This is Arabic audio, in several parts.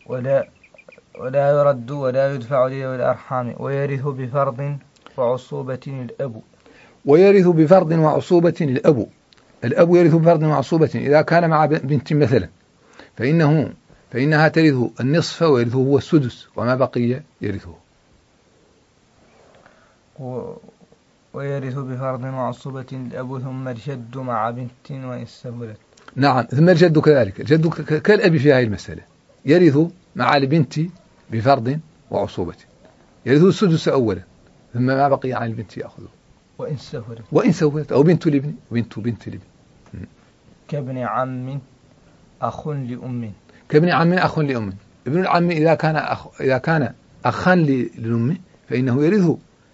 ولا يرد ولا يدفع لذوي الأرحام. ويرث بفرض وعصوبة الأب. ويرث بفرض وعصوبة الأب. الأب يرث بفرض وعصوبة إذا كان مع بنت مثلا فإنها ترث النصف ويرثه هو السدس وما بقي يرثه. ويرث بفرض وعصوبة الأب ثم الجد مع بنت وإن سهلت. نعم، ثم الجد كذلك. الجد كالأب في هذه المسألة، يرث مع البنت بفرض وعصوبة، يرث السدس أولا ثم ما بقي عن البنت يأخذه وإن سهلت أو بنت الابن بنت الابن. كابن عم أخ لأم. كابن عم أخ لأم. ابن العم إذا كان أخا للأم فإنه يرث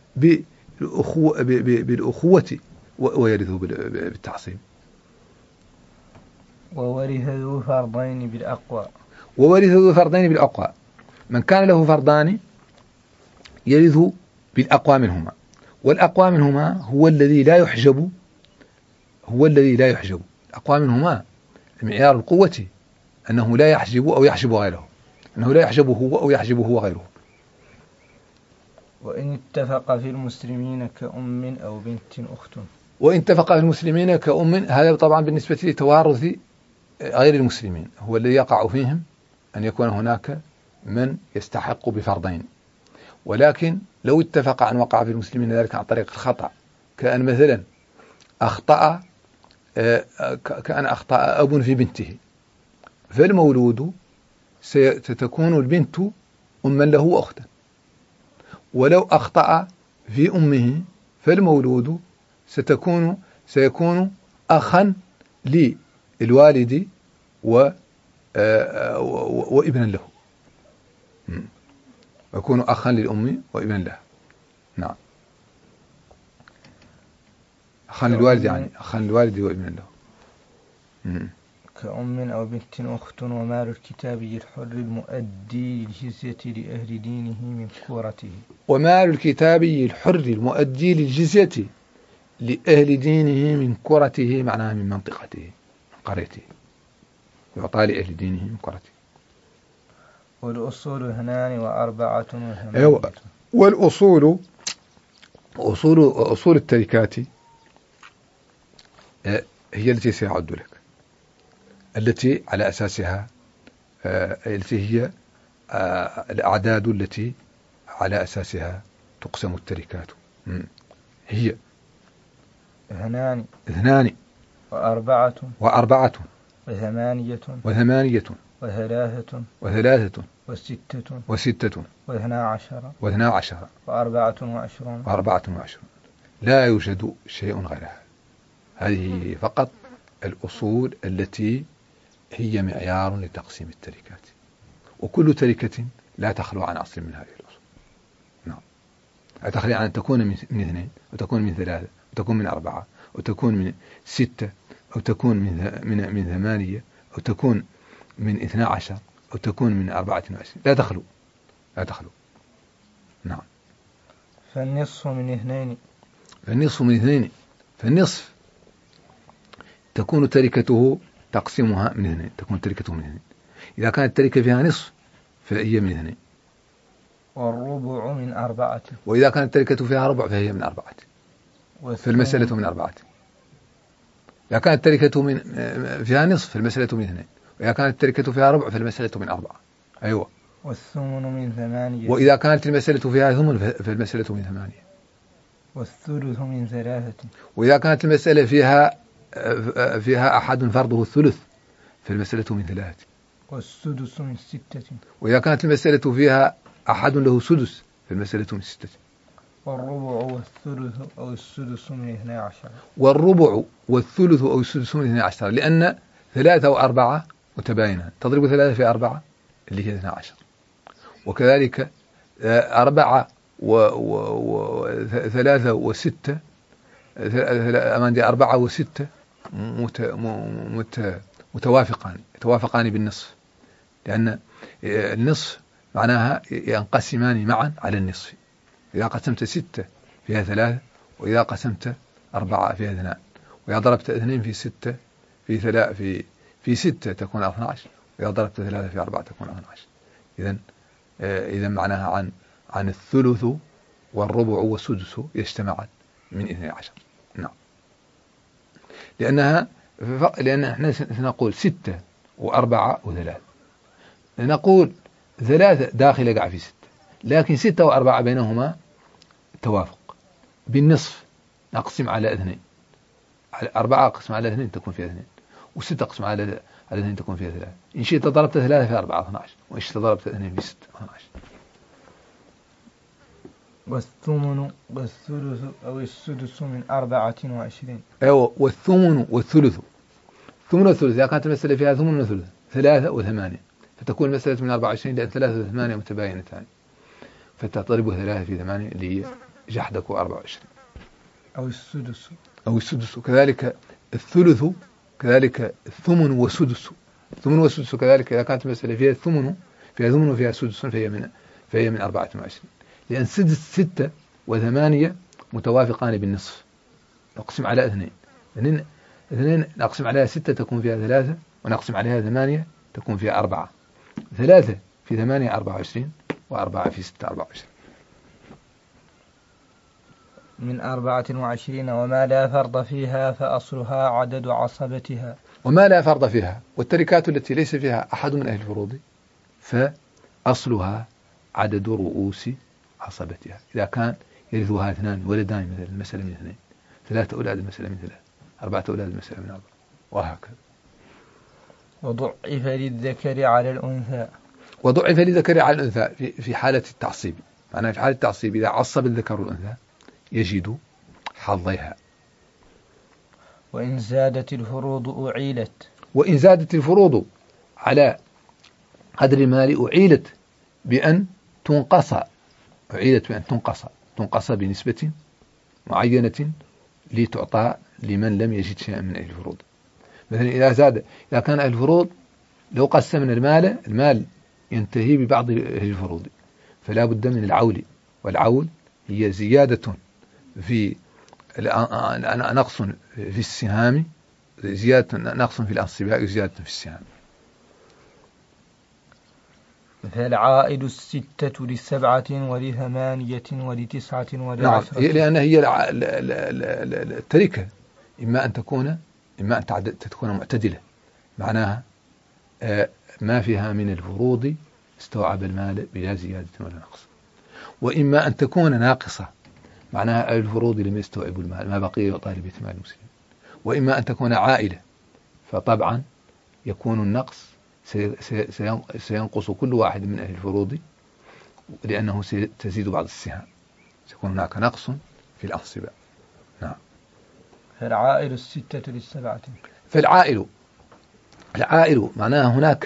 بالأخوة ويرث بالتعصيب. وورث ذو فرضين بالأقوى. وورث ذو فرضين بالأقوى. من كان له فرضان يرث بالأقوى منهما، والأقوى منهما هو الذي لا يحجب. الأقوى منهما معيار القوة أنه لا يحجب أو يحجب غيره، أنه لا يحجبه هو أو يحجبه هو غيره. وإن اتفق في المسلمين كأم أو بنت أخت. وإن اتفق في المسلمين كأم، هذا طبعا بالنسبة لتوارث غير المسلمين هو الذي يقع فيهم أن يكون هناك من يستحق بفرضين. ولكن لو اتفق أن وقع في المسلمين ذلك عن طريق الخطأ، كأن مثلا أخطأ أب في بنته، فالمولود ستكون البنت أما له وأختا. ولو أخطأ في أمه فالمولود سيكون أخا للوالد وابنا له، يكون أخا للأم وابنا له. نعم، أخا للوالد، يعني أخا للوالد وابنا له. كأم أو بنت أخت. ومال الكتابي الحر المؤدي للجزية لأهل دينه من كورته. ومال الكتابي الحر المؤدي للجزية لأهل دينه من كرته، معناها من منطقته، من قريته، يعطى لأهل دينه من كرته. والأصول اثنان وأربعة وثمانية. أيوة. والأصول أصول التركات هي التي سيعد لك، التي على أساسها التي هي الأعداد التي على أساسها تقسم التركات. هي اثنان وأربعة وثمانية وثلاثة وستة واثنا عشر وأربعة وعشرون. لا يوجد شيء غيرها. هذه فقط الأصول التي هي معيار لتقسيم التركات، وكل تركة لا تخلو عن أصل من هذه الأصول. نعم، لا تخلو عن أن تكون من اثنين، وتكون من ثلاثة، وتكون من أربعة، وتكون من ستة، أو تكون من ثمانية، أو تكون من 12، أو تكون من 24. لا تخلو. نعم. فالنصف من اثنين. فالنصف تكون تركته تقسيمها من اثنين، إذا كانت التركة فيها نصف فهي من اثنين. والربع من 4. وإذا كانت التركة فيها ربع فهي من 4. فالمسألة من 4. إذا كانت التركة فيها نصف فالمسألة من 2. وإذا كانت التركة فيها ربع فالمسألة من 4. أيوة. والثمن من 8. وإذا كانت المسألة فيها ثمن فالمسألة من 8. والثلث من 3. وإذا كانت المسألة فيها أحد فرضه الثلث فالمسألة من 3. والسدس من 6. وإذا كانت المسألة فيها أحد له سدس فالمسألة من 6. والربع والثلث أو السدس من 12. والربع والثلث أو السدس من 12، لأن 3 و4 متباينة، تضرب 3 في 4 اللي هي 12، وكذلك 4 و3 و6 4 و6 متوافقان بالنصف، لأن النصف معناها ينقسمان معا على النصف. إذا قسمت 6 فيها 3، وإذا قسمت 4 فيها 2، وإذا ضربت 2 في 6 في 6 تكون 12، وإذا ضربت 3 في 4 تكون 12. إذن معناها عن الثلث والربع والسدس يجتمعان من 12. نعم. لأن احنا سنقول 6 و4 و3. نقول 3 داخل يقع في 6، لكن 6 و4 بينهما توافق. بالنصف نقسم على 2، 4 أقسم على 2 تكون فيها 2، و6 أقسم على 2 تكون فيها 3. إن شئت ضربت 3 في 4 12، وإن شئت ضربت 2 في 6 12. والثمن والثلث أو السدس من 24. أيوة، والثمن والثلث. الثمن والثلث إذا كانت المسألة فيها ثمن وثلث 3 و8، فتكون المسألة من 24، لأن 3 و8 متباينتان، فتضرب 3 في 8 اللي هي جحدك 24. أو السدس كذلك الثلث، كذلك الثمن والسدس. الثمن والسدس كذلك إذا كانت المسألة فيها ثمن وفيها سدس فهي من 24، لأن 6 و8 متوافقان بالنصف. نقسم على 2 نقسم عليها 6 تكون فيها 3، ونقسم عليها 8 تكون فيها 4. 3 في 8 24، و4 في 6 24. من 24. وما لا فرض فيها فأصلها عدد عصبتها. وما لا فرض فيها، والتركات التي ليس فيها أحد من أهل الفروض فأصلها عدد رؤوس عصبتها. إذا كان يرثها 2 ولدان مثل المسألة من 2، 3 أولاد المسألة من 3، 4 أولاد المسألة من 4، وهكذا. وضعف للذكر على الأنثى. وضعف للذكر على الأنثى في حالة التعصيب. معناها في حالة التعصيب إذا عصب الذكر والأنثى يجد حظيها. وإن زادت الفروض أعيلت. وإن زادت الفروض على قدر المال أعيلت بأن تنقص. تنقص بنسبة معينة لتعطى لمن لم يجد شيئا من أهل الفروض. مثلا إذا كان أهل الفروض لو قسمنا المال ينتهي ببعض أهل الفروض، فلا بد من العول، والعول هي زيادة في نقص في السهام، زيادة نقص في الأنصباء وزيادة في السهام. فالعائد 6 ل7 ول8 ول9 ول10. نعم، لأن هي التركة إما أن تكون معتدلة، معناها ما فيها من الفروض استوعب المال بلا زيادة ولا نقص، وإما أن تكون ناقصة، معناها الفروض لم يستوعبوا المال، ما بقي يعطى لبيت مال المسلمين. وإما أن تكون عائلة، فطبعا يكون النقص سينقص كل واحد من أهل الفروض، لأنه تزيد بعض السهام، سيكون هناك نقص في الأنصبة. نعم. فالعائل 6 ل7. العائل معناها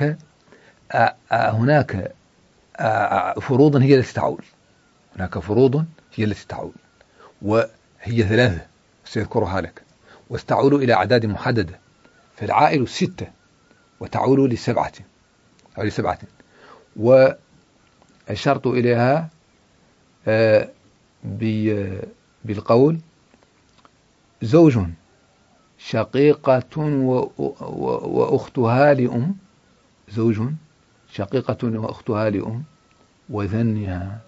هناك فروض هي التي تعول. هناك فروض هي التي تعول، وهي 3 سيذكرها لك، وتعول إلى أعداد محددة. فالعائل 6 وتعول ل7 أو ل7، وأشرت إليها بالقول زوج شقيقة وأختها لأم، زوج شقيقة وأختها لأم، وذنها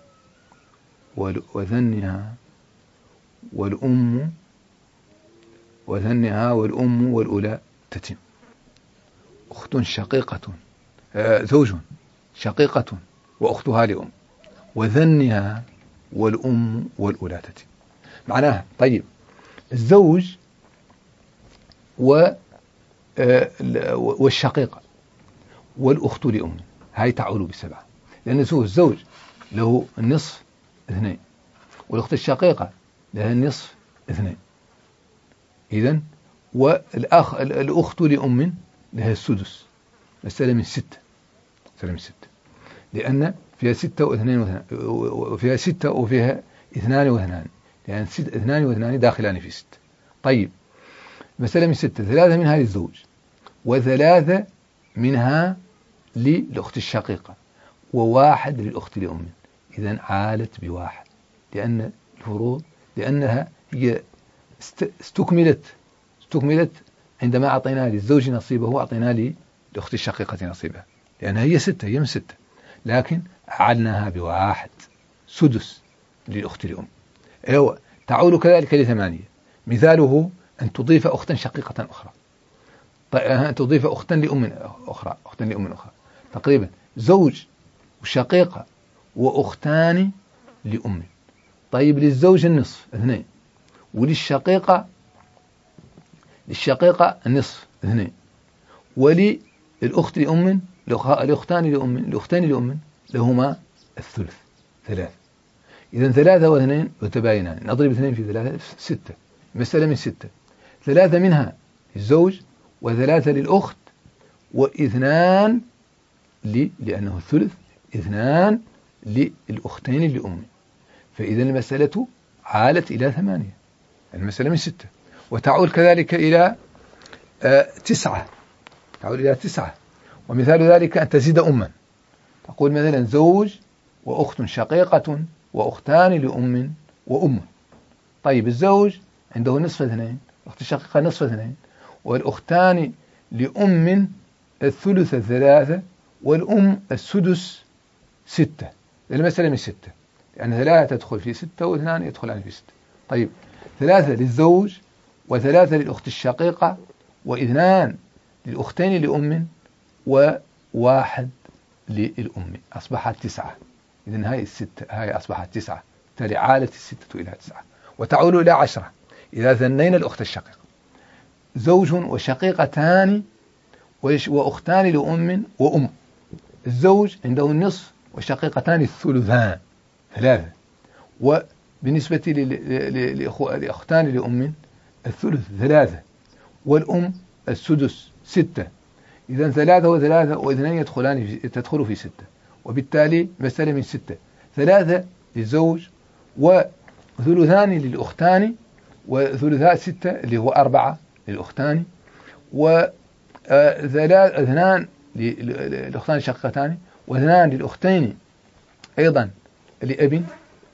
والأم والأولى تتم. أخت شقيقة، زوج شقيقة وأختها لأم، وذنها والأم والأولى تتم. معناها طيب الزوج والشقيقة والأخت لأم هاي تعول ب7، لأن الزوج له النصف 2، والأخت الشقيقة لها النصف 2. إذن الأخت لأم لها السدس، مسألة من 6، لأن فيها 6 وفيها 6 وفيها 2 و2، لأن 2 و2 داخلان في 6. طيب مسألة من 6، 3 منها للزوج، و3 منها للأخت الشقيقة، و1 للأخت لأم. إذن عالت ب1، لأن الفروض لأنها هي استكملت عندما أعطينا للزوج نصيبه، أعطينا للأخت الشقيقة نصيبها، لأنها هي 6، هي من 6. لكن أعدناها بواحد سدس للأخت لأم. أيوة تعود كذلك لثمانية. مثاله أن تضيف أختا شقيقة أخرى، أن تضيف أختا لأم أخرى، تقريبا زوج وشقيقة وأختان لأم. طيب للزوج النصف 2، وللشقيقة النصف 2، وللأخت لأم الأختان لأم لهما الثلث 3. إذا 3 و2 يتباينان، نضرب 2 في 3 6، مسألة من 6، 3 منها للزوج و3 للأخت و2 لأنه الثلث 2 للأختين لأم. فإذا المسألة عالت إلى 8، المسألة من 6، وتعود كذلك إلى 9، ومثال ذلك أن تزيد أما، تقول مثلا زوج وأخت شقيقة وأختان لأم وأم. طيب الزوج عنده نصف 2، الأخت الشقيقة نصف 2، والأختان لأم الثلث 3، والأم السدس 6. المسألة من 6، لأن 3 تدخل في 6 و2 يدخلان في 6. طيب 3 للزوج و3 للأخت الشقيقة و2 للأختين لأم و1 للأم، أصبحت 9. إذن هاي أصبحت 9، بالتالي عالت 6 إلى 9، وتعود إلى 10 إذا ثنينا الأخت الشقيقة. زوج وشقيقتان وأختان لأم وأم. الزوج عنده النصف وشقيقتان الثلثان 3، وبالنسبة لأختان لأم الثلث 3، والأم السدس 6. إذا 3 و3 و2 تدخل في 6، وبالتالي مسألة من 6، 3 للزوج وثلثان للأختان وثلثاء 6 اللي هو 4 للأختان، و2 للأختان الشقيقتان، و2 للأختين أيضا لأب،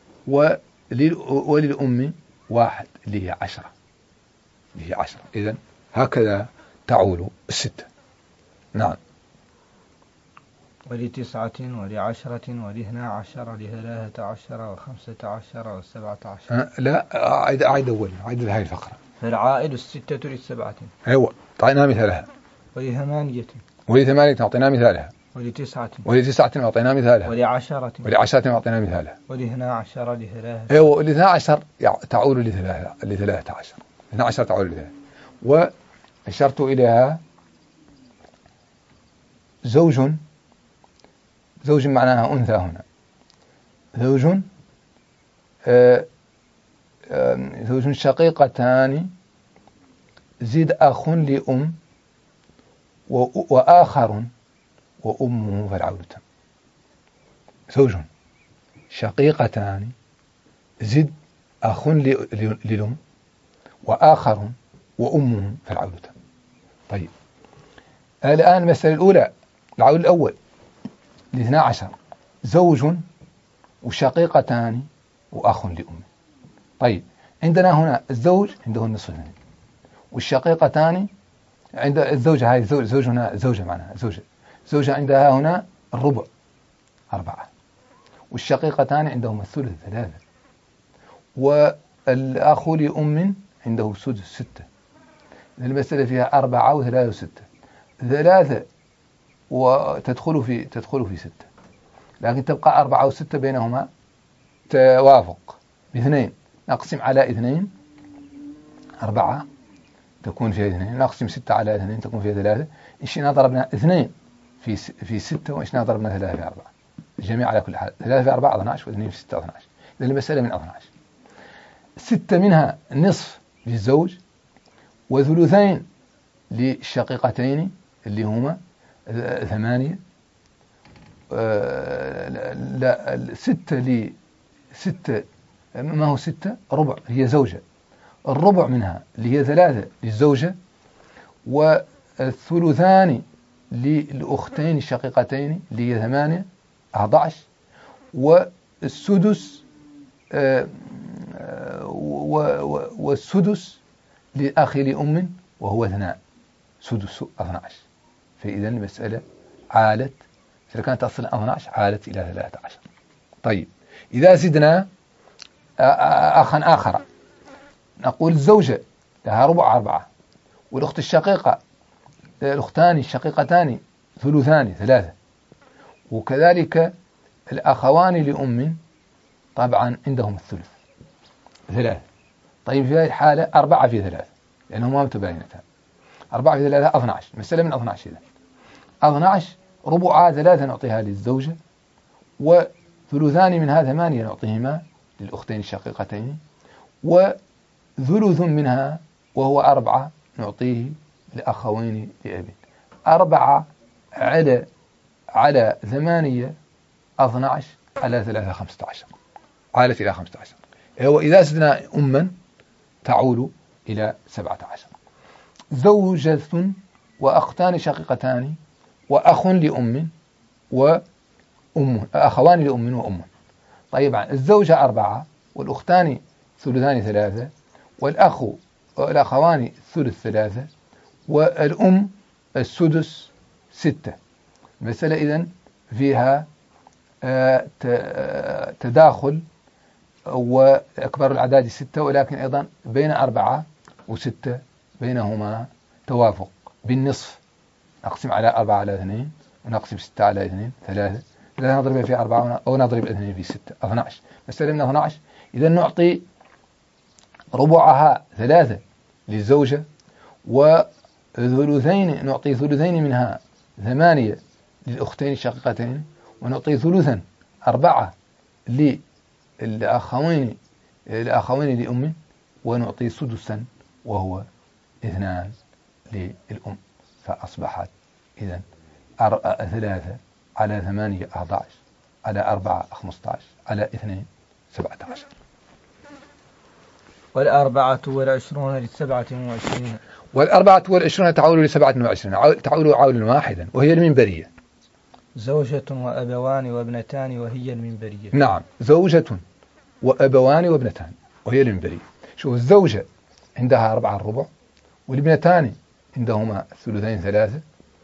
وللأم 1 اللي هي 10. إذن هكذا تعول 6. نعم. ول9 ول10 ول12 ل13 و15 و17. لا أعيد أول، أعيد هذه الفقرة. فالعائد 6 ل7. أيوة أعطينا مثالها. ول8 أعطينا مثالها. ول9 أعطينا مثالها. ول10 أعطينا مثالها. ول12 ل3. أيوة ل12 تعود ل13. 12 تعود ل3. وأشرت إليها زوج معناها أنثى هنا. زوج شقيقتان زد أخ لأم وآخر وأمه فالعود تم. زوج شقيقتان زد أخ للأم وآخر وأمه فالعود تم. طيب الآن المسألة الأولى، العول الأول ل12 زوج وشقيقتان وأخ لأم. طيب عندنا هنا الزوج عنده النصف، والشقيقتان عند الزوجة، هاي زوج هنا زوجة معناها زوجة عندها هنا الربع 4، والشقيقتان عندهم الثلث 3، والأخ لأم عنده سدس 6. المسألة فيها 4 و3 و6، 3 وتدخل في 6، لكن تبقى 4 و6 بينهما توافق ب2، نقسم على 2 4 تكون فيها 2، نقسم 6 على 2 تكون فيها 3. إنشنا ضربنا 2 في 6، وإنشنا ضربنا 3 في 4، الجميع على كل حال 3 في 4 12 و2 في 6 12. إذن المسألة من 12. 6 منها نصف للزوج وثلثين للشقيقتين اللي هما 8. لا 6 ما هو 6 ربع، هي زوجة، الربع منها اللي هي 3 للزوجة، والثلثان للأختين الشقيقتين اللي هي 8 11، والسدس والسدس لأخي لأم وهو 2 سدس 12. فإذا المسألة عالت إذا كانت أصلا 12 عادت إلى 13. طيب إذا زدنا أخا آخر نقول الزوجة لها ربع 4، والأخت الشقيقة الأختان الشقيقتان ثلثان 3، وكذلك الأخوان لأم طبعا عندهم الثلث 3. طيب في هذه الحالة 4 في 3 لأنهما متباينتان، 4 في 3 12، مسألة من 12 إذا 12 ربع 3 نعطيها للزوجة، وثلثان منها 8 نعطيهما للأختين الشقيقتين، وثلث منها وهو 4 نعطيه لأخوين لأب. 4 على 8 12 على 3 15 عالت إلى 15. وإذا زدنا أما تعول إلى 17. زوجة وأختان شقيقتان وأخ لأم وأم، أخوان لأم وأم. طيب الزوجة 4 والأختان ثلثان 3 والأخوان ثلث 3 والأم السدس 6. المسألة إذن فيها تداخل، وأكبر الأعداد 6، ولكن أيضا بين 4 و6 بينهما توافق بالنصف. نقسم على 4 على 2 ونقسم 6 على 2 3 نضرب في 4 أو نضرب 2 في 6 12. مسألة من 12. إذا نعطي ربعها 3 للزوجة، وثلثين نعطي ثلثين منها 8 للأختين الشقيقتين، ونعطي ثلثا 4 للأخوين لأم، ونعطي سدسا وهو 2 للأم. فأصبحت إذن 3 على 8 11 على 4 15 على 2 17. 24 ل27. 24 تعول ل27، تعول عولا واحدا وهي المنبرية. زوجة وأبوان وابنتان وهي المنبرية. نعم، زوجة وأبوان وابنتان وهي المنبرية. شوف، الزوجة عندها 4 الربع، والابنتان عندهما ثلثين 3،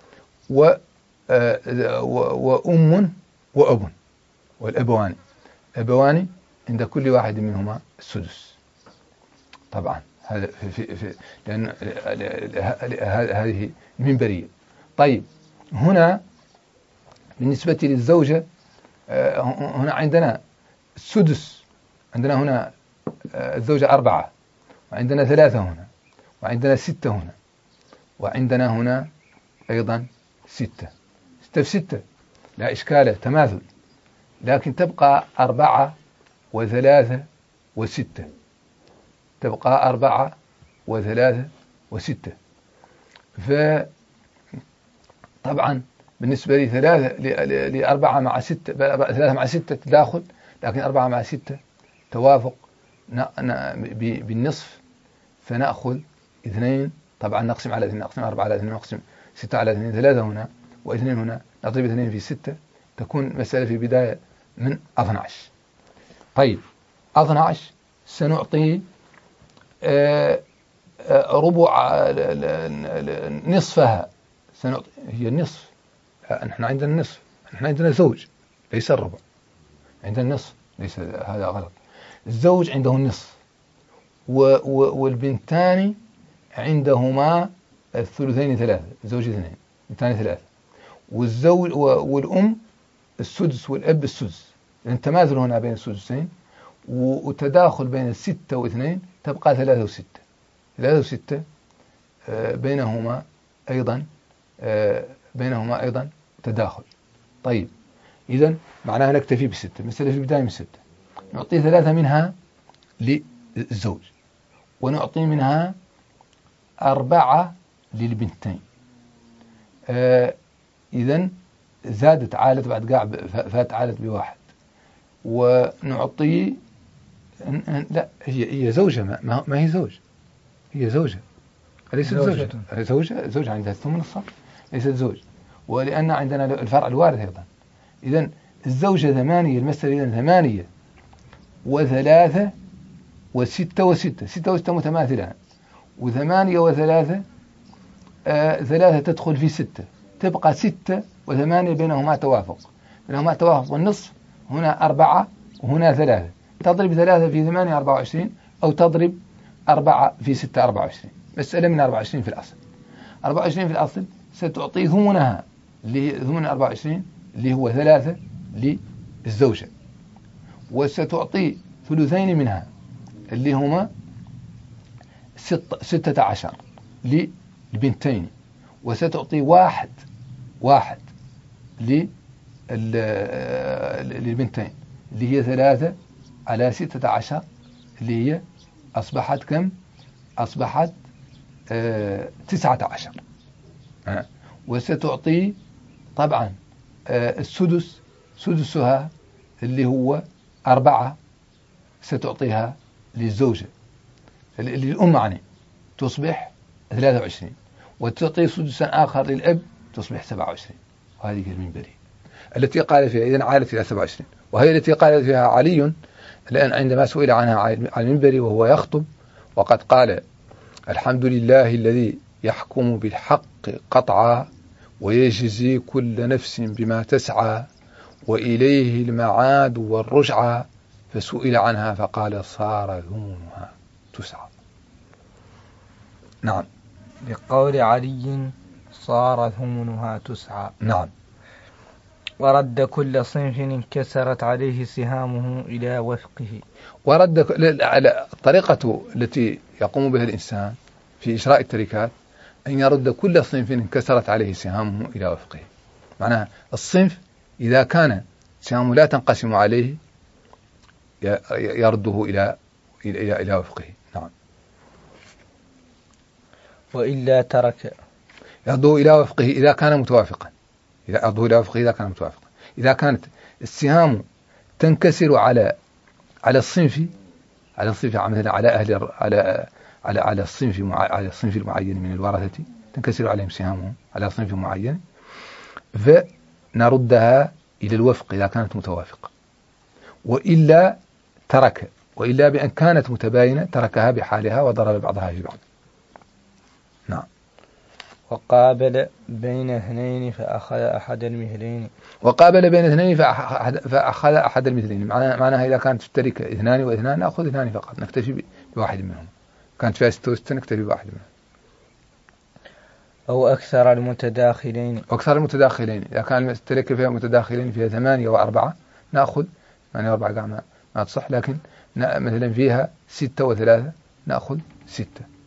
وأم وأب، والأبوان أبوان عند كل واحد منهما السدس. طبعا هذا لأن هذه المنبرية. طيب هنا بالنسبة للزوجة هنا عندنا السدس، عندنا هنا الزوجة 4، وعندنا 3 هنا، وعندنا 6 هنا، وعندنا هنا أيضا 6 في 6 لا إشكال، تماثل، لكن تبقى 4 و3 و6، تبقى 4 و3 و6. فطبعا بالنسبة لي 4 مع 6، 3 مع 6 تداخل، لكن 4 مع 6 توافق بالنصف، فنأخذ 2. طبعا نقسم على 2، نقسم 4 على 2، نقسم 6 على 2، 3 هنا و2 هنا، نضرب 2 في 6، تكون مسألة في بداية من 12. طيب 12 سنعطي ربع نصفها، هي النصف. نحن عندنا النصف، نحن عندنا زوج ليس الربع، عندنا النصف، ليس هذا غلط. الزوج عنده النصف، والبنتان عندهما الثلثين 3، الزوج 2، البنتان 3، والزوج والأم السدس والأب السدس، لأن تماثل هنا بين السدسين، وتداخل بين 6 و2 تبقى 3 و6، 3 و6 بينهما أيضا تداخل. طيب إذن معناها نكتفي ب6، مثلا في البداية من 6 نعطي 3 منها للزوج، ونعطي منها 4 للبنتين. إذن زادت، عالت بعد قاع، فات عالت ب1، ونعطي لا هي زوجة، ما هي زوج، هي زوجة، ليست زوجة. زوجة عندها الثمن الصف، ليست زوج، ولأن عندنا الفرع الوارث أيضا. إذن الزوجة 8، المسألة إذن 8 و3 و6 و6، 6 و6 متماثلان، و8 و3 3 تدخل في 6، تبقى 6 و8 بينهما توافق، بينهما توافق النصف، هنا 4 وهنا 3. تضرب 3 في 8 24، أو تضرب 4 في 6 24. مسألة من 24 في الأصل. 24 في الأصل ستعطي ثمنها، اللي هي ثمن 24 اللي هو 3 للزوجة، وستعطي ثلثين منها اللي هما 16 للبنتين، وستعطي واحد للبنتين اللي هي 3 على 16 اللي هي أصبحت كم؟ أصبحت 19. وستعطي طبعا السدس، سدسها اللي هو 4 ستعطيها للزوجة للأم يعني تصبح 23، وتعطي سدسا آخر للأب تصبح 27. وهذه المنبري التي قال فيها، إذن عالت إلى 27، وهي التي قال فيها علي لأن عندما سئل عنها على المنبر وهو يخطب، وقد قال: الحمد لله الذي يحكم بالحق قطعا ويجزي كل نفس بما تسعى وإليه المعاد والرجعى، فسئل عنها فقال: صار ثمنها تسعى. نعم. بقول علي: صار ثمنها تسعى. نعم. ورد كل صنف انكسرت عليه سهامه إلى وفقه. ورد على الطريقة التي يقوم بها الإنسان في إجراء التركات أن يرد كل صنف انكسرت عليه سهامه إلى وفقه. معناها الصنف إذا كان سهامه لا تنقسم عليه يرده إلى وفقه. نعم. وإلا ترك، يرده إلى وفقه إذا كان متوافقا. يرده إلى وفقه إذا كان متوافقا. إذا كانت السهام تنكسر على الصنف، مثلا على أهل على الصنف المعين من الورثة، تنكسر عليهم سهامهم على صنف معين، فنردها إلى الوفق إذا كانت متوافقة. وإلا ترك، وإلا بأن كانت متباينة تركها بحالها وضرب بعضها في بعض. نعم. وقابل بين اثنين فأخذ أحد المثلين. وقابل بين اثنين فأخذ أحد المثلين، معناها إذا كانت التركة 2 و2 نأخذ 2 فقط، نكتفي بواحد منهم. كانت فيها 6 و6 نكتفي بواحد منهم. أو أكثر المتداخلين. أكثر المتداخلين، إذا كان التركة فيها متداخلين فيها 8 و4 نأخذ 8 و4 قاع ما تصح، لكن مثلا فيها 6 و3 نأخذ 6،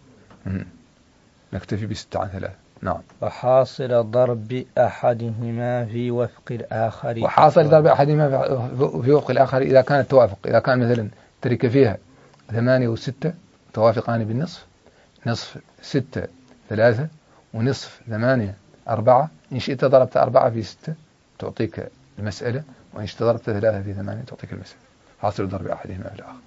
نكتفي ب6 عن 3. نعم. وحاصل ضرب أحدهما في وفق الآخر. وحاصل ضرب أحدهما في وفق الآخر إذا كان التوافق، إذا كان مثلا تركة فيها 8 و6 توافقان بالنصف، نصف 6 3 ونصف 8 4، إن شئت ضربت 4 في 6 تعطيك المسألة، وإن شئت ضربت 3 في 8 تعطيك المسألة. حاصل ضرب أحدهما في الآخر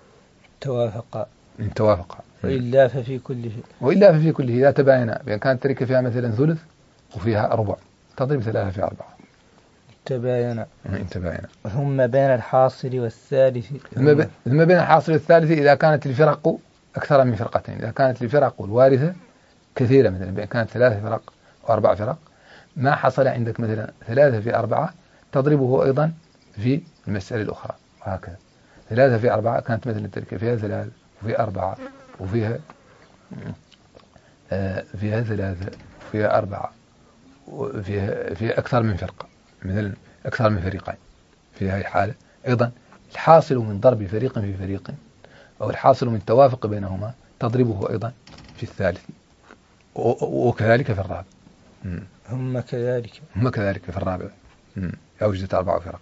توافق. وإلا ففي كله. إذا تباين، بأن كانت تركة فيها مثلا ثلث وفيها ربع تضرب 3 في 4. تباين. ثم بين الحاصل والثالث. ثم بين الحاصل والثالث إذا كانت الفرق أكثر من فرقتين، إذا كانت الفرق الوارثة كثيرة، مثلا بأن كانت 3 فرق أو 4 فرق، ما حصل عندك مثلا 3 في 4 تضربه أيضا في المسألة الأخرى، وهكذا. 3 في 4 كانت مثلا التركة فيها 3 وفي 4 وفيها 3 وفيها 4 وفيها أكثر من فرقة، مثلا أكثر من فريقين. في هذه الحالة أيضا الحاصل من ضرب فريق في فريق أو الحاصل من توافق بينهما تضربه أيضا في الثالث، وكذلك في الرابع. هم كذلك في الرابع إذا وجدت 4 فرق.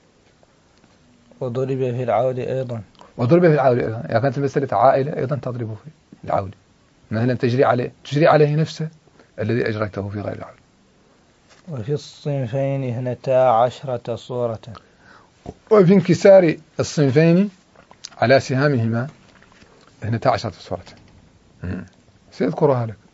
وضرب في العول أيضا. إذا كانت المسألة عائلة أيضا تضربه في العول، مثلا تجري عليه نفسه الذي أجريته في غير العول. وفي الصنفين 12 صورة. وفي انكسار الصنفين على سهامهما 12 صورة. سيذكرها لك.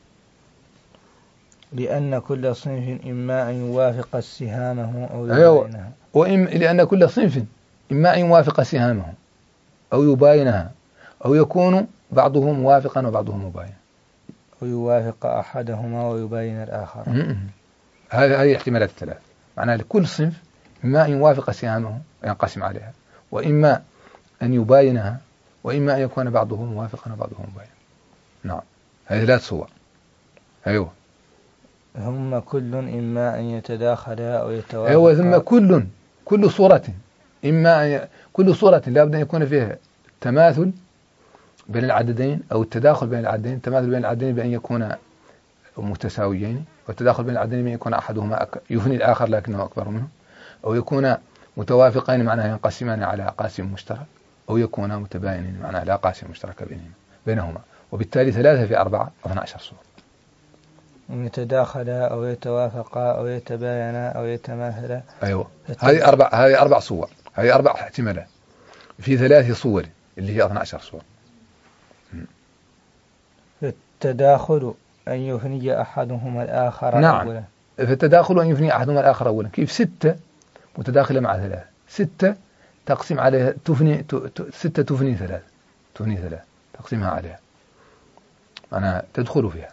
لأن كل صنف إما أن يوافق سهامه أو يباينها. لأن كل صنف إما أن يوافق سهامه أو يباينها، أو يكون بعضهم موافقا وبعضهم مباين، ويوافق أحدهما ويباين الآخر. هذه احتمالات الثلاث. معناها لكل صنف إما أن يوافق سهامه وينقسم عليها، وإما أن يباينها، وإما أن يكون بعضه موافقا وبعضه مباينا. نعم، هذه ثلاث صور. أيوه. هم كل إما أن يتداخلا أو يتوافقا. أيوه، ثم كل صورة إما كل صورة لا بد أن يكون فيها تماثل بين العددين، أو التداخل بين العددين. التماثل بين العددين بأن يكون متساويين، والتداخل بين العددين بأن يكون أحدهما يفني الآخر لكنه أكبر منه، أو يكون متوافقين معناها ينقسمان على قاسم مشترك، أو يكون متباينين معناها لا قاسم مشترك بينهما. وبالتالي 3 في 4 12 صورة. يتداخلا أو يتوافقا أو يتباينا أو يتماثلا. أيوة، هذه 4 صور، هذه 4 احتمالات في 3 صور اللي هي 12 صورة. التداخل أن يفني أحدهما الآخر. نعم. أولا. فالتداخل أن يفني أحدهما الآخر أولا. كيف؟ 6 متداخلة مع 3، 6 تقسم عليها تفني 6 تفني 3 تقسمها عليها، معناها تدخل فيها.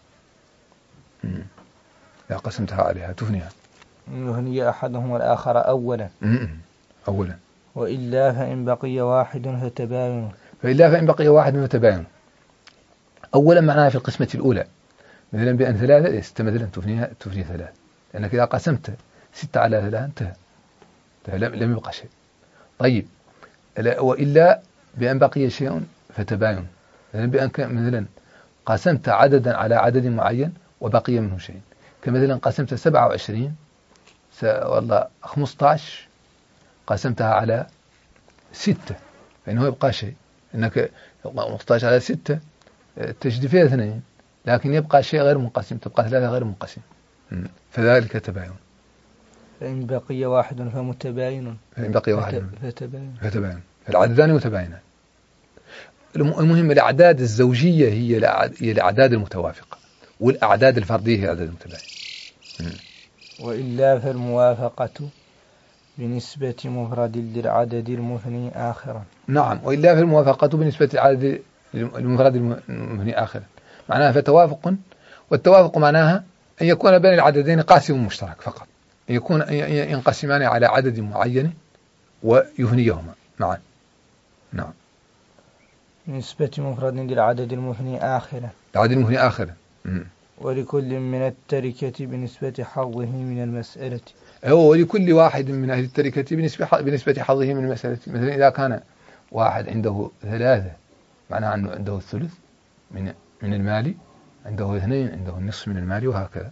إذا قسمتها عليها تفنيها. يفني أحدهما الآخر أولا. أولا. وإلا فإن بقي واحد فتباين. فتباين. أولا معناها في القسمة الأولى مثلا بأن 3 6 مثلا تفني 3، لأنك إذا قسمت 6 على 3 انتهى لم يبقى شيء. طيب، وإلا بأن بقي شيء فتباين، بأن مثلا قسمت عددا على عدد معين وبقي منه شيء، كمثلا قسمت 27 والله 15 قسمتها على 6 فإنه يبقى شيء، إنك 15 على 6 تجد فيها 2، لكن يبقى شيء غير منقسم، تبقى 3 غير منقسم، فذلك تباين. فإن بقي واحد فمتباين. فإن بقي واحد فتباين. العددان متباينان. المهم الأعداد الزوجية هي الأعداد المتوافقة، والأعداد الفردية هي الأعداد المتباينة. وإلا فالموافقة بنسبة مفرد للعدد المثني آخرا. نعم، وإلا فالموافقة بنسبة العدد المفرد المثني آخرا، معناها فتوافق، والتوافق معناها أن يكون بين العددين قاسم مشترك فقط، ينقسمان على عدد معين ويثنيهما معا. نعم. نسبة مفرد للعدد المثني آخرا. العدد المثني آخرا. ولكل من التركة بنسبة حظه من المسألة. ولكل واحد من أهل التركة بنسبة حظه من المسألة. مثلا إذا كان واحد عنده 3 معناه أنه عنده الثلث من المال، عنده 2 عنده النصف من المال، وهكذا.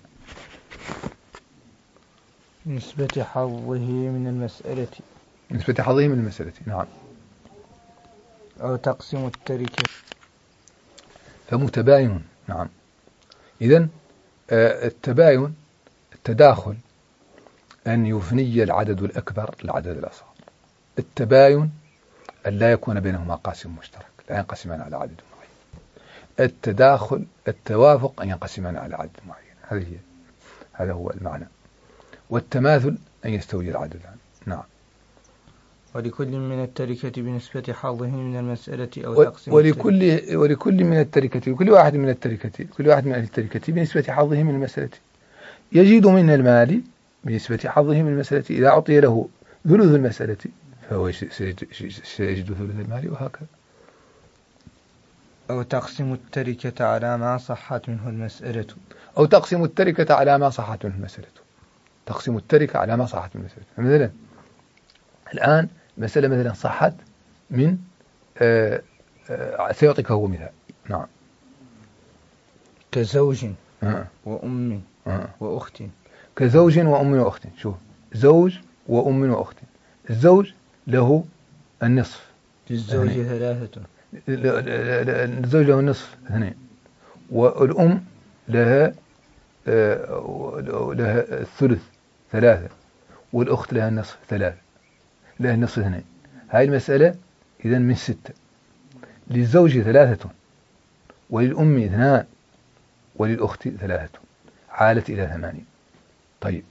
نسبة حظه من المسألة. نسبة حظه من المسألة. نعم. أو تقسيم التركة. فمتباين. نعم. إذن التباين التداخل أن يفني العدد الأكبر العدد الأصغر. التباين أن لا يكون بينهما قاسم مشترك، لا ينقسمان على عدد معين. التوافق أن ينقسمان على عدد معين. هذا هو المعنى. والتماثل أن يستوي العددان. نعم. ولكل من التركة بنسبة حظه من المسألة أو تقسيم ولكل من التركة، كل واحد من أهل التركة بنسبة حظه من المسألة يجد من المال بنسبة حظه من المسألة. إذا أعطي له ثلث المسألة فهو سيجد ثلث المال، وهكذا. أو تقسم التركة على ما صحت منه المسألة. تقسم التركة على ما صحت منه المسألة. مثلا الآن مسألة مثلا صحت من سيعطيك هو مثال. نعم. كزوج وأم وأخت. كزوج وأم وأخت. شوف، زوج وأم وأخت. الزوج له النصف، للزوج 3. الزوج له النصف 2، والأم لها الثلث 3، والأخت لها النصف 3، لها النصف 2. هاي المسألة إذن من 6. للزوج 3 وللأم 2 وللأخت 3، عالت إلى 8. طيب،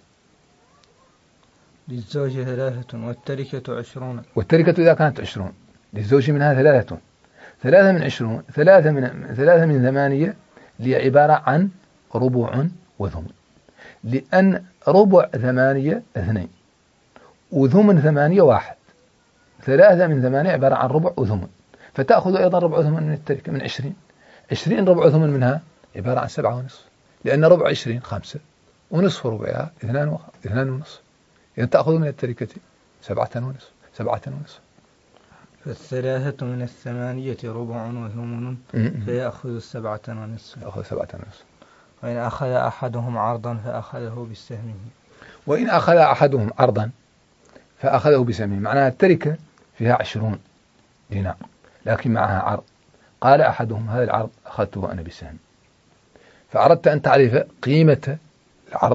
للزوج 3 والتركة 20. والتركة إذا كانت 20 للزوج منها 3 من 20 3 من 8 اللي عبارة عن ربع وثمن. لأن ربع 8 2 وثمن 8 1. 3 من 8 عبارة عن ربع وثمن، فتأخذ أيضا ربع ثمن من التركة من 20. 20 ربع ثمن منها عبارة عن 7.5، لأن ربع 20 5 ونصف ربعها 2.5. إذا تأخذ من التركة 7.5. فالثلاثة من 8 ربع وثمن فيأخذ 7.5. يأخذ 7.5. وإن أخذ أحدهم عرضا فأخذه بسهمه. وإن أخذ أحدهم عرضا فأخذه بسهمه، معناها التركة فيها 20 دينار لكن معها عرض، قال أحدهم هذا العرض أخذته أنا بسهم. فأردت أن تعرف قيمة العرض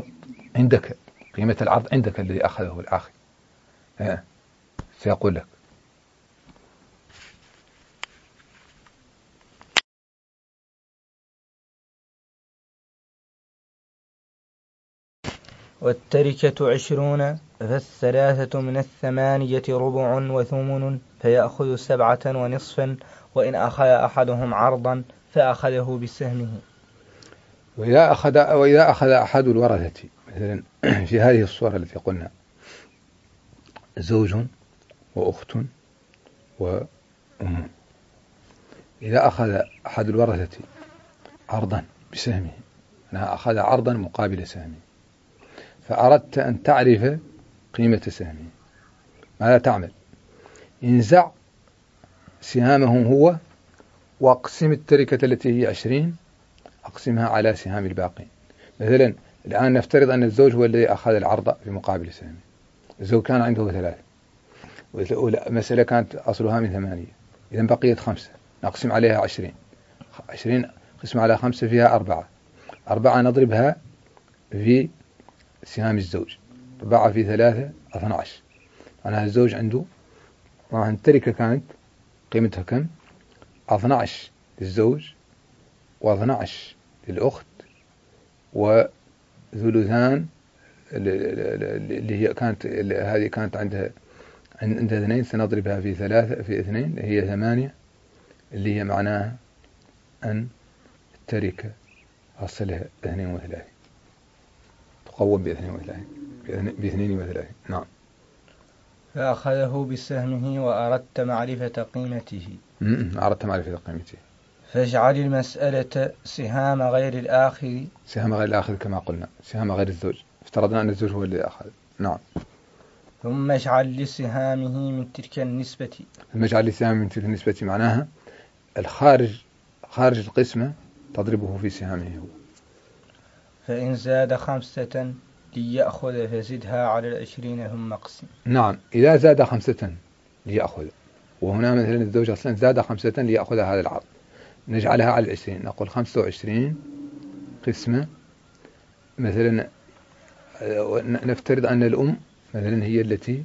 عندك الذي أخذه الآخر، سيقول لك. والتركة 20 فالثلاثة من 8 ربع وثمن فيأخذ 7.5. وإن أخذ أحدهم عرضا فأخذه بسهمه. وإذا أخذ أحد الورثة مثلا في هذه الصورة التي قلنا زوج وأخت وأم، إذا أخذ أحد الورثة عرضا بسهمه، أنا أخذ عرضا مقابل سهمه، فأردت أن تعرف قيمة سهمه، ماذا تعمل؟ انزع سهامه هو واقسم التركة التي هي 20 أقسمها على سهام الباقين. مثلا الآن نفترض أن الزوج هو الذي أخذ العرض في مقابل سهمه. الزوج كان عنده 3 والمسألة كانت أصلها من 8، إذا بقيت 5 نقسم عليها 20 قسم على 5 فيها 4 نضربها في سهام الزوج، 4 في 3 12. أنا الزوج عنده طبعا التركة كانت قيمتها كم؟ 12 للزوج و12 للأخت وثلثان اللي هي كانت هذه كانت عندها 2 سنضربها في 3 في 2 اللي هي 8 اللي هي معناها أن التركة أصلها 32 تقوم ب 32. نعم. فأخذه بسهمه وأردت معرفة قيمته. أردت معرفة قيمته. فاجعل المسألة سهام غير الآخر. سهام غير الآخر كما قلنا، سهام غير الزوج، افترضنا أن الزوج هو الذي أخذ. نعم. ثم اجعل لسهامه من تلك النسبة. ثم اجعل لسهامه من تلك النسبة معناها خارج القسمة تضربه في سهامه هو. فإن زاد 5 ليأخذ فزدها على 20 ثم اقسم. نعم، إذا زاد 5 ليأخذ، وهنا مثلا الزوج أصلا زاد 5 ليأخذ هذا العرض، نجعلها على 20، نقول 25 قسمة. مثلا نفترض أن الأم مثلا هي التي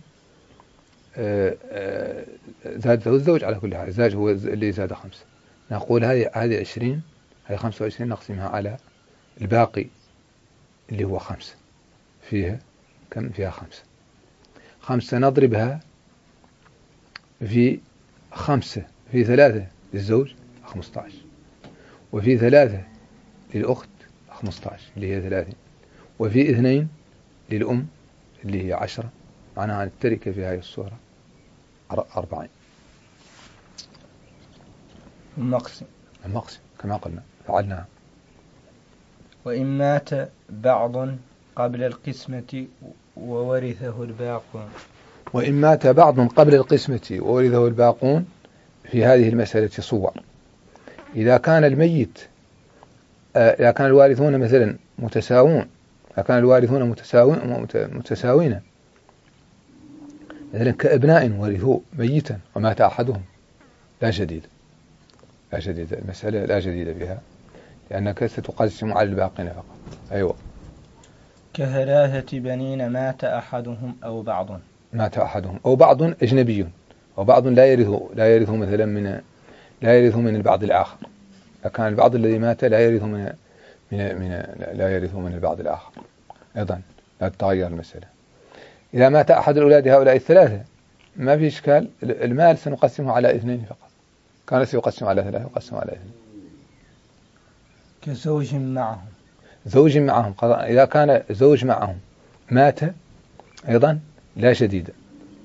زادته الزوج، على كل حال الزوج هو اللي زاد 5، نقول هذه 20 هذه 25 نقسمها على الباقي اللي هو 5 فيها كم؟ فيها 5 نضربها في 5 في 3 للزوج 15، وفي 3 للأخت 15 اللي هي 30، وفي 2 للأم اللي هي 10. معناها التركة في هذه الصورة 40. المقسم كما قلنا فعلناها. وإن مات بعض قبل القسمة وورثه الباقون. وإن مات بعض قبل القسمة وورثه الباقون في هذه المسألة صور. إذا كان الميت إذا كان الوارثون مثلا متساوون، إذا كان الوارثون متساوين مثلا كأبناء ورثوا ميتا ومات أحدهم لا جديد المسألة لا جديد بها، لأنك ستقسم على الباقين فقط. أيوة. كثلاثة بنين مات أحدهم أو بعض أجنبي، وبعض لا يرث مثلا لا يرث من البعض الآخر. فكان البعض الذي مات لا يرث من البعض الآخر أيضا، لا تتغير المسألة. إذا مات أحد الأولاد هؤلاء الثلاثة ما في إشكال، المال سنقسمه على 2 فقط، كان سيقسم على 3 يقسم على 2. كزوج معهم. زوج معهم إذا كان زوج معهم مات أيضا لا شديدة،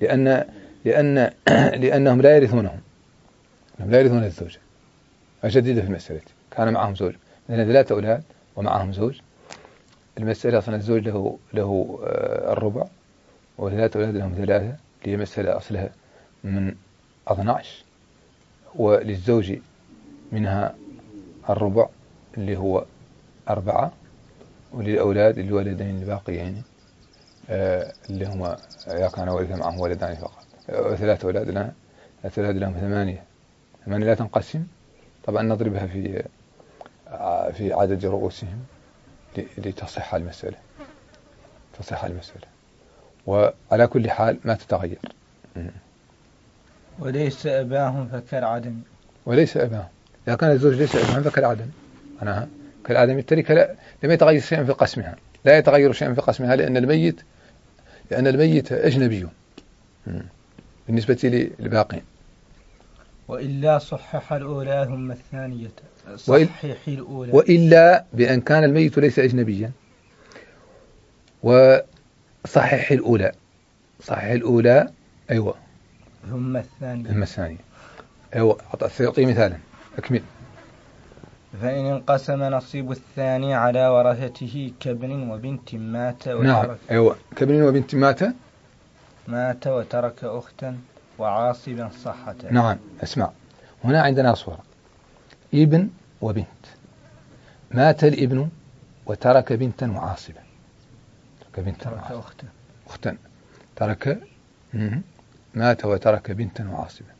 لأنهم لا يرثونهم، لا يرثون الزوجة، شديدة في المسألة. كان معهم زوج مثلا 3 أولاد ومعهم زوج، المسألة أصلا الزوج له الربع، و3 أولاد لهم 3، اللي هي مسألة أصلها من 12، وللزوج منها الربع اللي هو 4، وللأولاد الولدين الباقيين اللي هما إذا كان ولد معهم ولدان فقط 3 أولاد لها، 3 لهم 8 لا تنقسم. طبعا نضربها في عدد رؤوسهم لتصح المسألة، وعلى كل حال ما تتغير. وليس أباهم فكالعدم. وليس أباهم، إذا كان الزوج ليس أباهم فكالعدم، معناها كالعدم. التركة لم يتغير شيئا في قسمها، لا يتغير شيئا في قسمها، لأن الميت أجنبي بالنسبة للباقين. وإلا صحح الأولى ثم الثانية، صحح الأولى. وإلا بأن كان الميت ليس أجنبيا، وصحح الأولى، صحح الأولى أيوة ثم الثانية أيوة. سيعطي مثالا، أكمل. فإن انقسم نصيب الثاني على ورثته كابن وبنت مات وترك. نعم أيوة، كابن وبنت مات وترك أختا وعاصبا صحتا. نعم اسمع، هنا عندنا صورة ابن وبنت، مات الابن وترك بنتا وعاصبا، ترك أختا، مات وترك بنتا وعاصبا.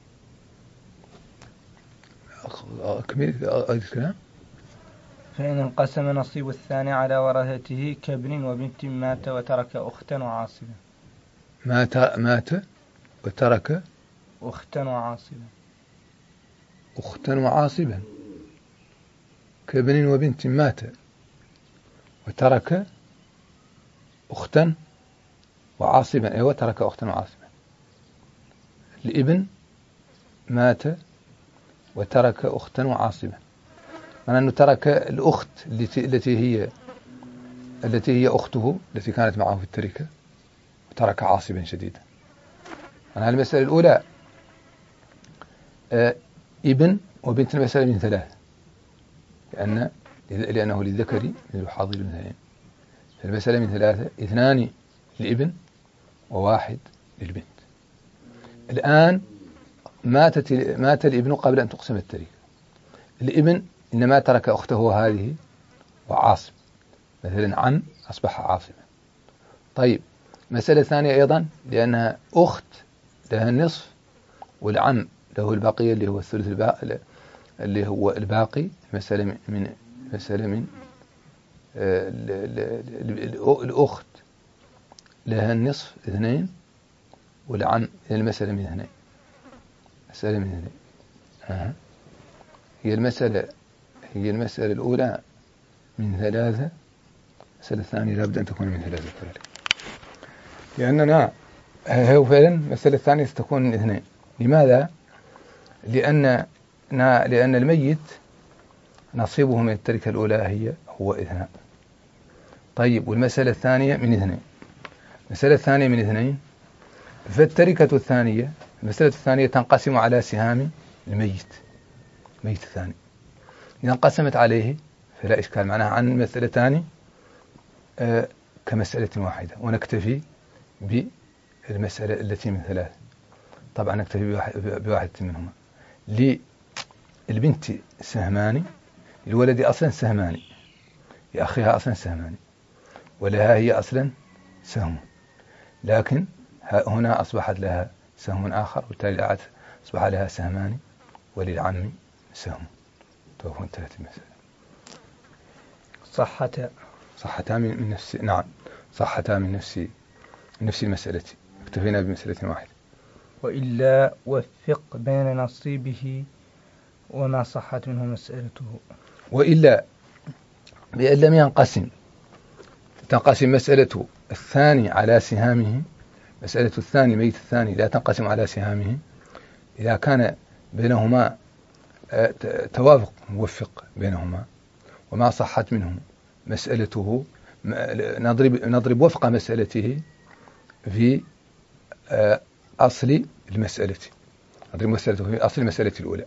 أكمل الكلام. فإن انقسم نصيب الثاني على ورثته كابن وبنت مات وترك أختا وعاصبا. مات وترك أختا وعاصبا، كابن وبنت مات وترك أختا وعاصبا. أيوة ترك أختا وعاصبا. الابن مات وترك أختا وعاصبا، معنى أنه ترك الأخت التي هي أخته التي كانت معه في التركة، وترك عاصبا شديدا. أنا المسألة الأولى ابن وبنت، المسألة من 3، لأنه للذكر مثل حظ الأنثيين، فالمسألة من 3، 2 للابن و1 للبنت. الآن مات الابن قبل أن تقسم التركة، الابن إنما ترك أخته هذه وعاصب، مثلا عم أصبح عاصبا. طيب مسألة ثانية أيضا، لأنها أخت لها النصف، والعم له البقية اللي هو الثلث اللي هو الباقي. مسألة من الأخت لها النصف 2، والعم المسألة من 2، مسألة من 2. هي المسألة الأولى من 3، المسألة الثانية لابد أن تكون من 3 كذلك، لأننا هو فعلا المسألة الثانية ستكون من 2. لماذا؟ لأن الميت نصيبه من التركة الأولى هو 2. طيب والمسألة الثانية من 2، المسألة الثانية من 2، فالتركة الثانية، المسألة الثانية تنقسم على سهام الميت الثاني، إذا انقسمت عليه فلا إشكال، معناها عن المسألتان كمسألة واحدة، ونكتفي بالمسألة التي من 3. طبعا نكتفي بواحدة منهما. للبنت سهمان، للولد أصلا سهمان، لأخيها أصلا سهمان، ولها هي أصلا سهم، لكن هنا أصبحت لها سهم آخر، وبالتالي أصبح لها سهمان، وللعم سهم. توفوا انتهت المسألة. صحتا من نفس، نعم صحتا من نفس المسألة، اكتفينا بمسألة واحدة. وإلا وفق بين نصيبه وما صحت منه مسألته. وإلا بأن لم ينقسم، تنقسم مسألة الثاني على سهامه، مسألة الثاني ميت الثاني لا تنقسم على سهامه، إذا كان بينهما توافق موفق بينهما، وما صحت منه مسألته نضرب وفق مسألته في أصل المسألة، نضرب مسألته في أصل المسألة الأولى.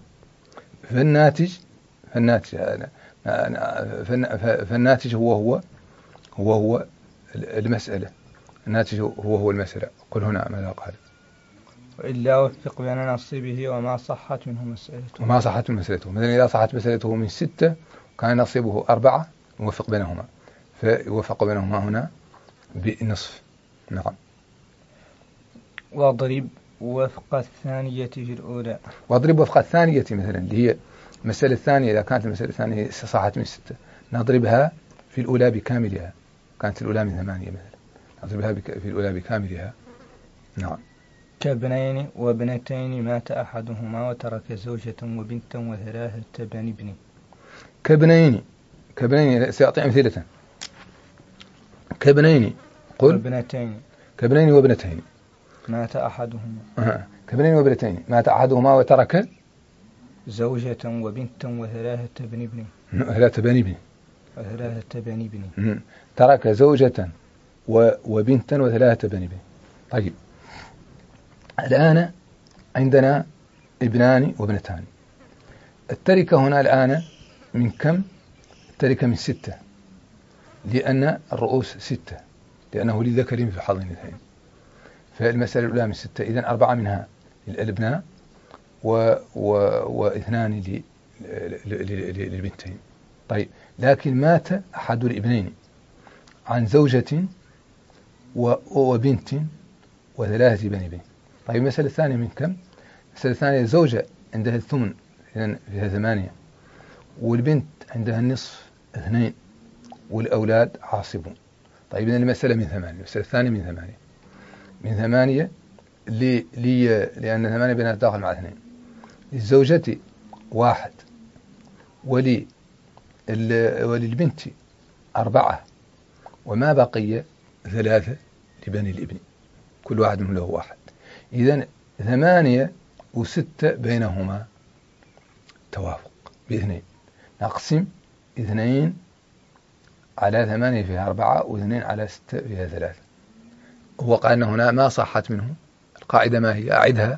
فالناتج هو المسألة. الناتج هو المسألة. قل هنا ماذا قال؟ وإلا وفق بين نصيبه وما صحت منه مسألته. وما صحت من مسألته، مثلا إذا صحت مسألته من 6 كان نصيبه 4 يوفق بينهما، فيوفق بينهما هنا بالنصف. نعم. واضرب وفق الثانية في الأولى. واضرب وفق الثانية مثلا اللي هي المسألة الثانية، إذا كانت المسألة الثانية صحت من 6 نضربها في الأولى بكاملها. كانت الأولى من 8 مثلا نضربها في الأولى بكاملها. نعم. كابنين وابنتين مات أحدهما وترك زوجة وبنتا وثلاثة بني ابن. كابنين سأعطي أمثلة. كابنين قل. كابنين وابنتين مات أحدهما. كابنين وابنتين مات أحدهما وترك زوجة وبنتا وثلاثة بني ابن. ثلاثة بني ابن. ترك زوجة وبنتا وثلاثة بني ابن. طيب، الآن عندنا ابنان وابنتان. التركة هنا الآن من كم؟ التركة من 6، لأن الرؤوس 6، لأنه للذكر في حظ الاثنين. فالمسألة الأولى من 6، إذن 4 منها للأبناء واثنان للبنتين. طيب، لكن مات أحد الابنين عن زوجة وبنت وثلاثة بني ابن. طيب، المسألة الثانية من كم؟ المسألة الثانية زوجة عندها الثمن، إذن فيها 8، والبنت عندها النصف 2، والأولاد عاصبون. طيب، إذن المسألة من 8. المسألة الثانية من 8 لأن 8 بينها داخل مع 2. للزوجة 1 وللبنت 4، وما بقي 3 لبني الابن، كل واحد منهم له 1. إذن 8 و6 بينهما توافق ب2. نقسم 2 على 8 فيها 4، و2 على 6 فيها 3. هو قال أن هنا ما صحت منه. القاعدة ما هي؟ أعدها.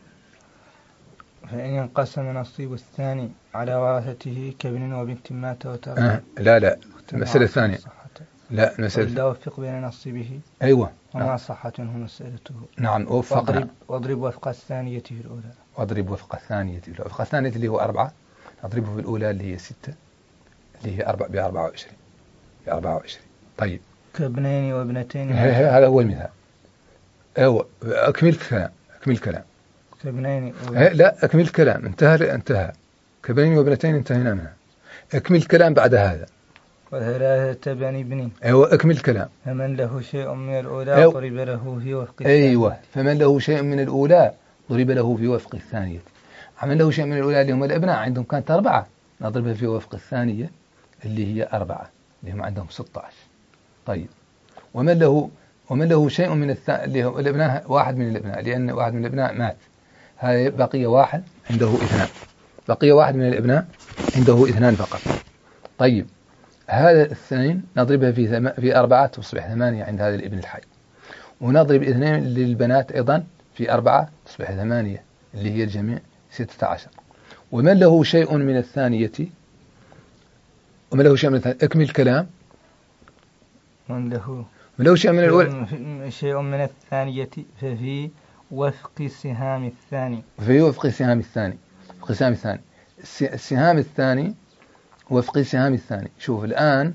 فإن انقسم نصيب الثاني على ورثته كابن وبنت مات وترك. لا المسألة الثانية. لا، المسألة إلا وفق بين نصيبه. أيوة. وما صحت منه مسألته. نعم، وفقنا. واضرب وفق الثانية في الأولى. واضرب وفق الثانية اللي هو 4 نضربه في الأولى اللي هي 6 اللي هي 4 ب24. طيب، كابنين وابنتين. هذا هو المثال. أيوة، أكمل الكلام. كابنين لا، أكمل الكلام. انتهى. كابنين وابنتين انتهينا منها. أكمل الكلام بعد هذا. وثلاثة بني ابن. أيوة، أكمل الكلام. فمن له شيء من الأولى ضرب له في وفق الثانية. أيوة، فمن له شيء من الأولى ضرب له في وفق الثانية. من له شيء من الأولى اللي هم الأبناء عندهم كانت 4 نضربها في وفق الثانية اللي هي 4 اللي هم عندهم 16. طيب، ومن له شيء من اللي هو الابناء، 1 من الابناء، لأن 1 من الابناء مات، هذا بقي 1 عنده 2. بقي 1 من الابناء عنده 2 فقط. طيب، هذا 2 نضربها في 4 تصبح 8 عند هذا الابن الحي، ونضرب 2 للبنات أيضا في 4 تصبح 8 اللي هي الجميع 16. ومن له شيء من الثانية أكمل الكلام. من له شيء من الأول شيء من الثانية ففي وفق سهام الثاني. السهام الثاني وفق سهام الثاني. شوف الآن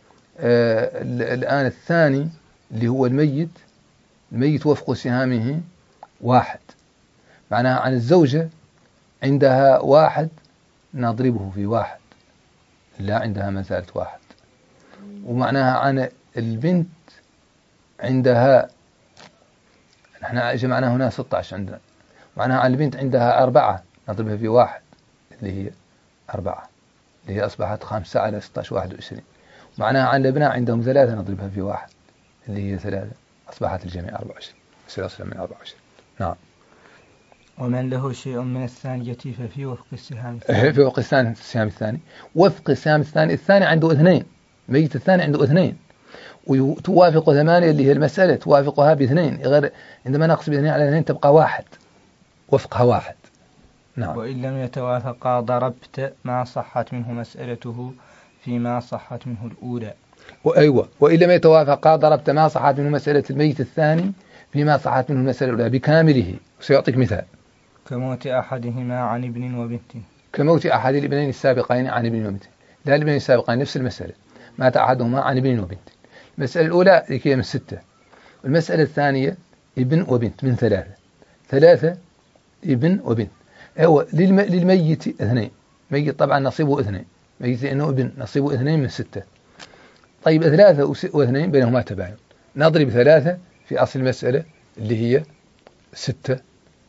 الثاني اللي هو الميت وفق سهامه 1، معناها عن الزوجة عندها 1 نضربه في 1، لا عندها ما زالت 1. ومعناها عن البنت عندها، نحن جمعنا هنا 16 عندنا، معناها عن البنت عندها 4 نضربها في 1 اللي هي 4 اللي هي أصبحت 5 على 16 21. معناها عن الأبناء عندهم 3 نضربها في 1 اللي هي 3 أصبحت الجميع 24. سلاسل من 24. نعم. ومن له شيء من الثانية ففي وفق السهام الثاني. في وفق السهام الثاني. وفق السهام الثاني عنده 2 الميت الثاني عنده 2 وتوافق 8 اللي هي المسألة توافقها ب2 غير عندما نقص ب2 على 2 تبقى 1 وفقها 1. نعم. وإن لم يتوافقا ضربت ما صحت منه مسألته فيما صحت منه الأولى. وأيوة، وإن لم يتوافقا ضربت ما صحت منه مسألة الميت الثاني فيما صحت منه المسألة الأولى بكامله. سيعطيك مثال: كموت أحدهما عن ابن وبنت. كموت أحد الابنين السابقين عن ابن وبنت. لا، الابنين السابقين نفس المسألة، مات أحدهما عن ابن وبنت. المسألة الأولى هي من 6، المسألة الثانية ابن وبنت من 3 ابن وبنت. أيوة، للميت 2، ميت طبعا نصيبه 2، ميت لأنه ابن نصيبه 2 من 6. طيب 3 و2 بينهما تباين، نضرب 3 في أصل المسألة اللي هي 6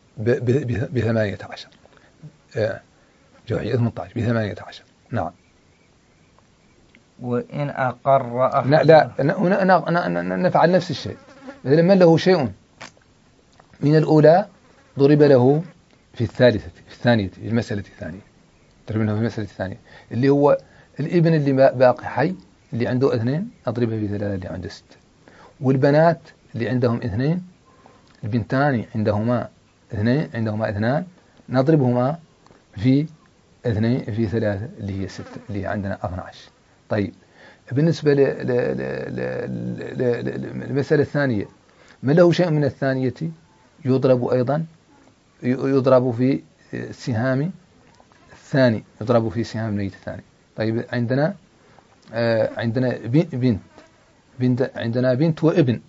ب18 جوعية 18 ب18. نعم. وإن أقر أحد. لا نفعل نفس الشيء. مثلا من له شيء من الأولى ضرب له في الثانية في المسألة الثانية، ضرب له في المسألة الثانية اللي هو الابن اللي باقي حي اللي عنده 2 أضربها ب3 اللي عنده 6، والبنات اللي عندهم 2، البنتان عندهما 2 نضربهما في 2 في 3 اللي هي 6 اللي هي عندنا 12. طيب بالنسبة للمسألة الثانية من له شيء من الثانية يضرب أيضا يضرب في سهام الثاني، يضرب في سهام الميت الثاني. طيب عندنا عندنا بنت وابن،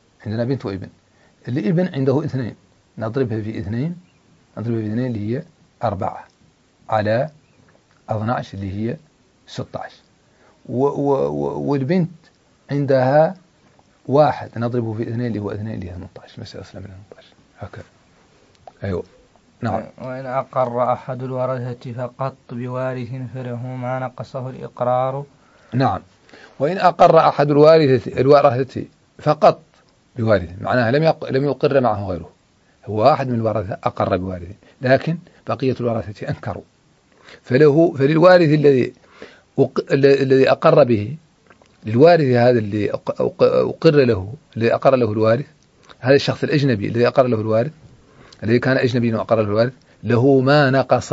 اللي ابن عنده 2 نضربها في 2 اللي هي 4 على 12 اللي هي 16. والبنت عندها 1 نضربه في 2 اللي هو 2 اللي هي 18. مسألة أصلا من 18 هكذا. أيوة. نعم. وإن أقر أحد الورثة فقط بوارث فله ما نقصه الإقرار. نعم. وإن أقر أحد الورثة فقط بوارث، معناها لم يقر معه غيره، هو واحد من الورثة أقر بوارث لكن بقية الورثة أنكروا، فللوارث الذي أقر به، للوارث هذا اللي أقر له الوارث، هذا الشخص الأجنبي الذي أقر له الوارث، الذي كان أجنبيا وأقر له الوارث، له ما نقص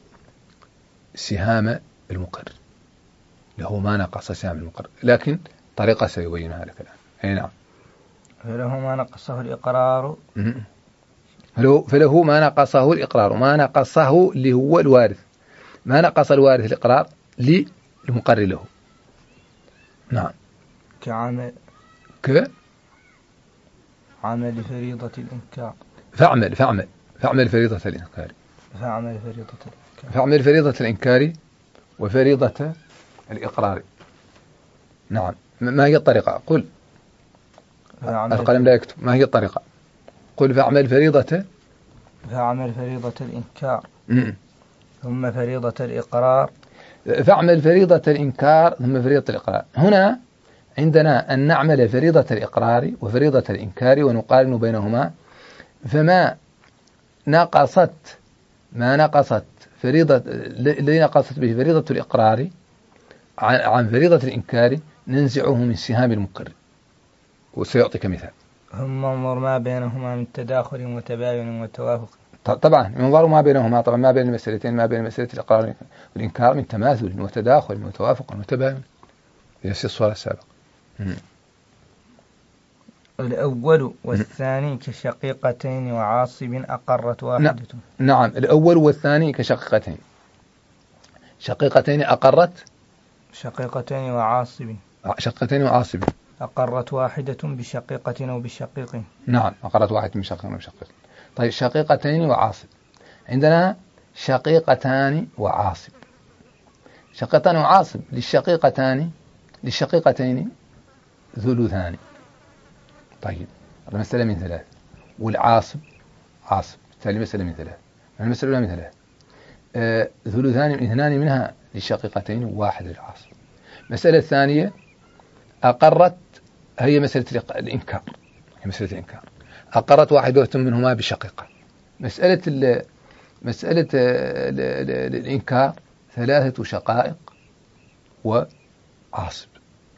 سهام المقر، لكن طريقة سيبينها لك الآن. أي نعم. فله ما نقصه الإقرار. فله ما نقصه الإقرار، ما نقصه اللي هو الوارث، ما نقص الوارث الإقرار للمقر له. نعم. عمل فريضة الإنكار. فاعمل فريضة الإنكار. فاعمل فريضة الإنكار وفريضة الإقرار. نعم. ما هي الطريقة؟ قل. القلم لا يكتب. ما هي الطريقة؟ قل فاعمل فريضة الإنكار ثم فريضة الإقرار. فاعمل فريضة الإنكار ثم فريضة الإقرار. هنا عندنا أن نعمل فريضة الإقرار وفريضة الإنكار ونقارن بينهما، فما نقصت فريضة الذي نقصت به فريضة الإقرار عن فريضة الإنكار ننزعه من سهام المقر. وسيعطيك مثال. ثم انظر ما بينهما من تداخل وتباين وتوافق. طبعا ينظر ما بينهما، طبعا ما بين المسألتين، ما بين مسألة الإقرار والإنكار من تماثل وتداخل وتوافق وتباين في نفس الصورة السابقة. الأول والثاني كشقيقتين وعاصب أقرت واحدة. نعم. الأول والثاني كشقيقتين. أقرت شقيقتين وعاصب. أقرت واحدة بشقيقة أو بشقيق. نعم. أقرت واحدة بشقيقة أو بشقيق. طيب شقيقتين وعاصب، عندنا شقيقتان وعاصب. للشقيقتين ثلثان. طيب المسألة من 3 والعاصب عاصب، بالتالي مسألة من 3. المسألة الأولى من 3 ثلثان، 2 منها للشقيقتين وواحد للعاصب. المسألة الثانية أقرت، هي مسألة الإنكار، أقرت واحدة منهما بشقيقة. مسألة الإنكار 3 شقائق وعاصب،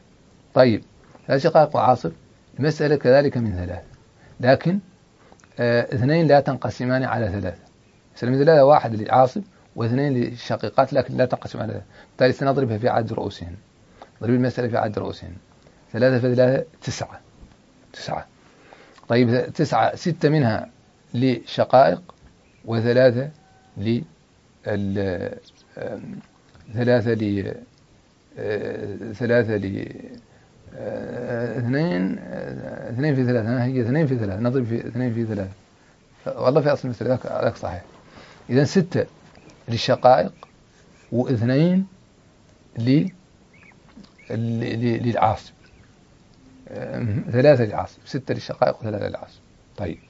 طيب 3 شقائق وعاصب، المسألة كذلك من 3، لكن 2 لا تنقسمان على 3. مسألة من 3 1 للعاصب و2 للشقيقات، لكن لا تنقسم على 3. بالتالي سنضربها في عدد رؤوسهن. ضرب المسألة في عدد رؤوسهن. 3 في 3 9. طيب 9 6 منها لشقائق وثلاثة ل ثلاثة ل ثلاثة ل 2 في 3. هي 2 في 3، نضرب في 2 في 3. والله في أصل المسألة ذاك صحيح. إذا 6 للشقائق و2 للعاصب. 3 للعاصب، 6 للشقائق و3 للعاصب. طيب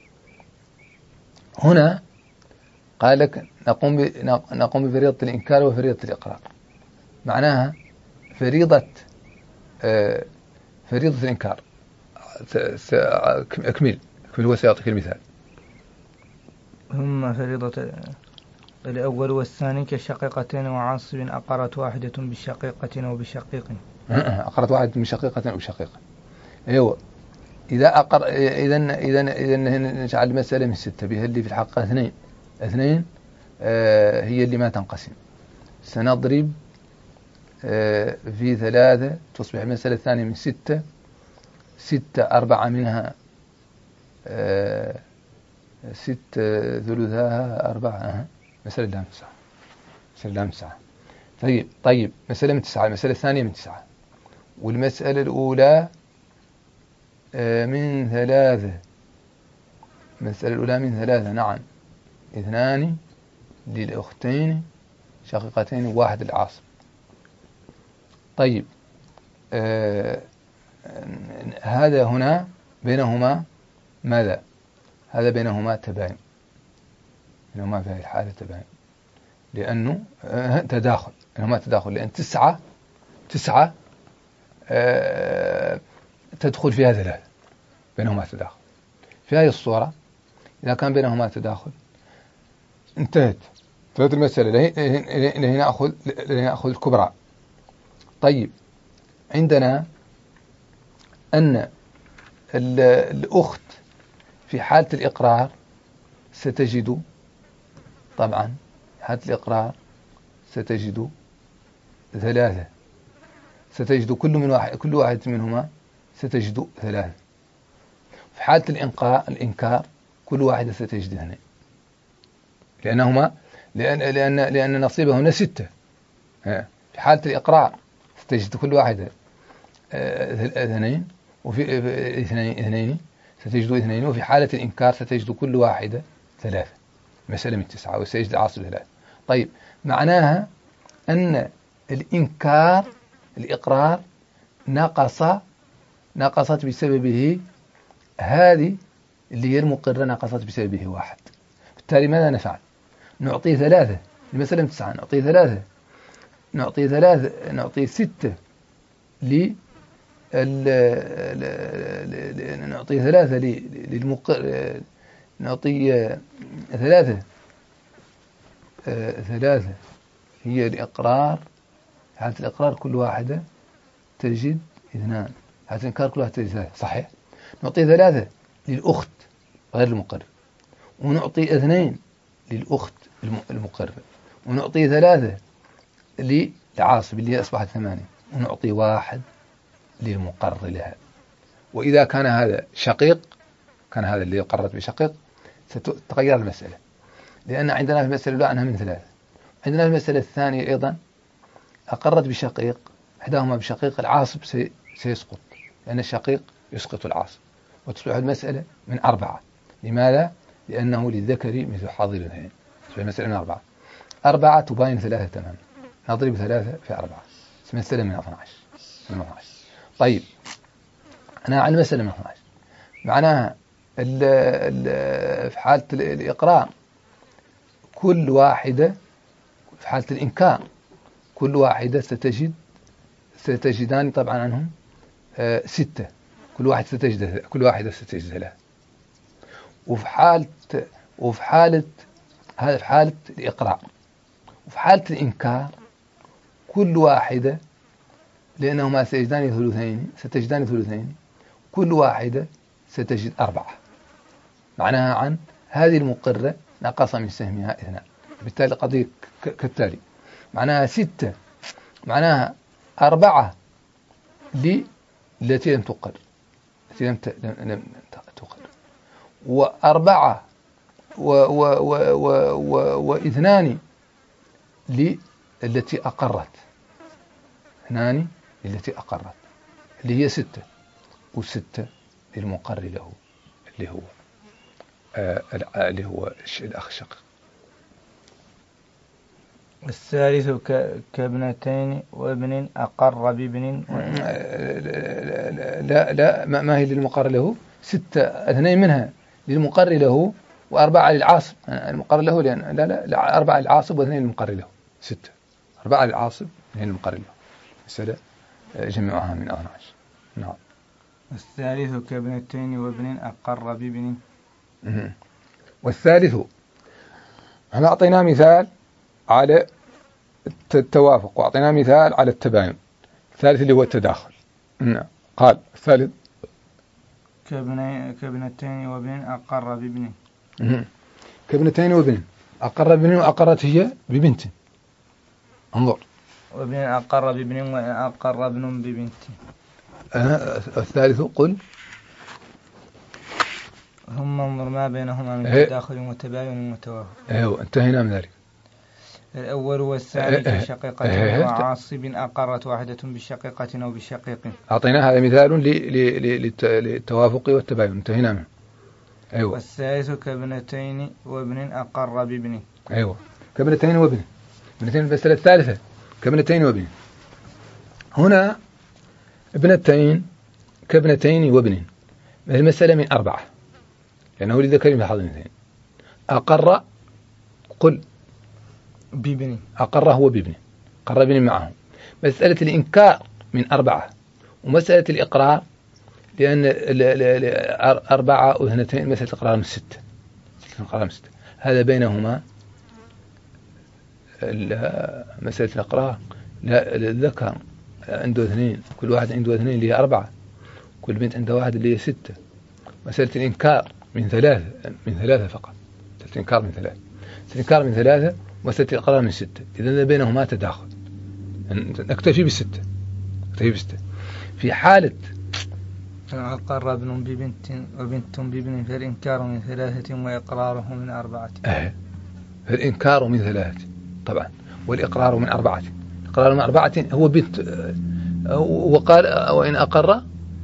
هنا قال لك نقوم بفريضة الإنكار وفريضة الإقرار. معناها فريضة الإنكار. أكمل هو سيعطيك المثال. هم فريضة الأول والثاني كشقيقتين وعاصب أقرت واحدة بشقيقة وبشقيق. أقرت واحدة بشقيقة وبشقيق. أيوة. إذا نجعل المسألة من 6 بها اللي في الحقيقة 2 هي اللي ما تنقسم. سنضرب في 3 تصبح المسألة الثانية من 6 4 منها 6 ثلثاها 4. مسألة لام 9. طيب مسألة من 9. المسألة الثانية من 9، والمسألة الأولى من 3. المسألة الأولى من 3. نعم. 2 للأختين شقيقتين وواحد العاصب. طيب هذا هنا بينهما ماذا؟ هذا بينهما تباين. بينهما في هذه الحالة تباين، لأنه تداخل. بينهما تداخل لأن 9 تدخل فيها 3. بينهما تداخل. في هذه الصورة إذا كان بينهما تداخل انتهت المسألة. لهنا أخذ الكبرى. طيب عندنا أن الأخت في حالة الإقرار ستجد، طبعا حالة الإقرار ستجد 3. ستجد كل واحد منهما ستجد 3. في حالة الإنكار كل واحدة ستجد 2، لأن نصيبهن 6. في حالة الإقرار ستجد كل واحدة 2، وفي 2 ستجد 2، وفي حالة الإنكار ستجد كل واحدة 3. مسألة من 9 وسيجد العاصب 3. طيب معناها أن الإقرار نقصت بسببه هذه اللي هي المقرة، نقصت بسببه 1. بالتالي ماذا نفعل؟ نعطي 3 المسألة من 9. نعطي 6 نعطي 3 للمقر. نعطي 3 هي الإقرار. حالة الإقرار كل واحدة تجد 2. حالة الإنكار كل واحدة تجد 3. صحيح. نعطي 3 للأخت غير المقر، ونعطي 2 للأخت المقرة، ونعطي 3 للعاصب اللي أصبحت 8، ونعطي 1 للمقر لها. وإذا كان هذا شقيق، كان هذا اللي قررت بشقيق، ستتغير المسألة، لأن عندنا في المسألة الأولى أنها من 3. عندنا في المسألة الثانية أيضا أقرت بشقيق، إحداهما بشقيق، العاصب سيسقط، لأن الشقيق يسقط العاصب، وتصبح المسألة من 4. لماذا؟ لأنه للذكر مثل حظ الأنثيين. تصبح المسألة من 4 تباين 3 تماما. نضرب 3 في 4. المسألة من 12. طيب أنا على المسألة من 12 معناها في حالة الإقرار كل واحدة، في حالة الإنكار كل واحدة ستجدان طبعا عنهم 6. كل واحدة ستجد 3. وفي حالة هذا في حالة الإقرار. وفي حالة الإنكار كل واحدة لأنهما ستجدان ثلثين، كل واحدة ستجد 4. معناها عن هذه المقرة نقص من سهمها 2. بالتالي القضية كالتالي: معناها 6، معناها 4 التي لم تقر، لم تقر، و4 و2 للتي أقرت، 2 للتي أقرت اللي هي 6، و6 للمقر له اللي هو الأخ الشقيق. الثالث كابنتين وابن أقر بابن. لا ما هي للمقر له؟ 6، 2 منها للمقر له و4 للعاصب. المقر له لأن لا 4 للعاصب و2 للمقر له. 6، 4 للعاصب 2 للمقر له. مسألة جميعها من 12. نعم. الثالث كابنتين وابن أقر بابن. والثالث احنا أعطينا مثال على التوافق وأعطينا مثال على التباين. الثالث اللي هو التداخل. قال الثالث كابنتين وابن أقر بابن. كابنتين وابن أقر بابن، وأقرت هي ببنت. انظر: وابن أقر بابن وأقر ابن ببنت. الثالث قل هم انظر ما بينهما من تداخل وتباين وتوافق. انتهينا من ذلك. الأول والثاني كشقيقة وعاصب أقرت واحدة بشقيقة أو بشقيق. أعطينا هذا مثال للتوافق والتباين، انتهينا منه. والثالث كابنتين وابن أقر بابن. كابنتين وابن، ابنتين المسألة الثالثة كابنتين وابن. هنا ابنتين كابنتين وابن، المسألة من 4، لأنه لذكر مثل حظ الأنثيين. أقر قل بابن، أقر هو بابن، قر بابن معه. مسألة الإنكار من 4، ومسألة الإقرار لأن 4 و2 مسألة الإقرار من 6. هذا بينهما مسألة الإقرار لا الذكر عنده 2، كل واحد عنده 2 اللي هي 4، كل بنت عندها 1 اللي هي 6. مسألة الإنكار من 3 فقط. مسألة الإنكار من 3، ومسألة الإقرار من 6. إذن بينهما تداخل، نكتفي ب6. في حالة أقر ابن ببنت وبنت بابن فالإنكار من 3 وإقراره من 4. فالإنكار من 3 طبعا، والإقرار من 4. الإقرار من 4 هو بنت، وقال وإن أقر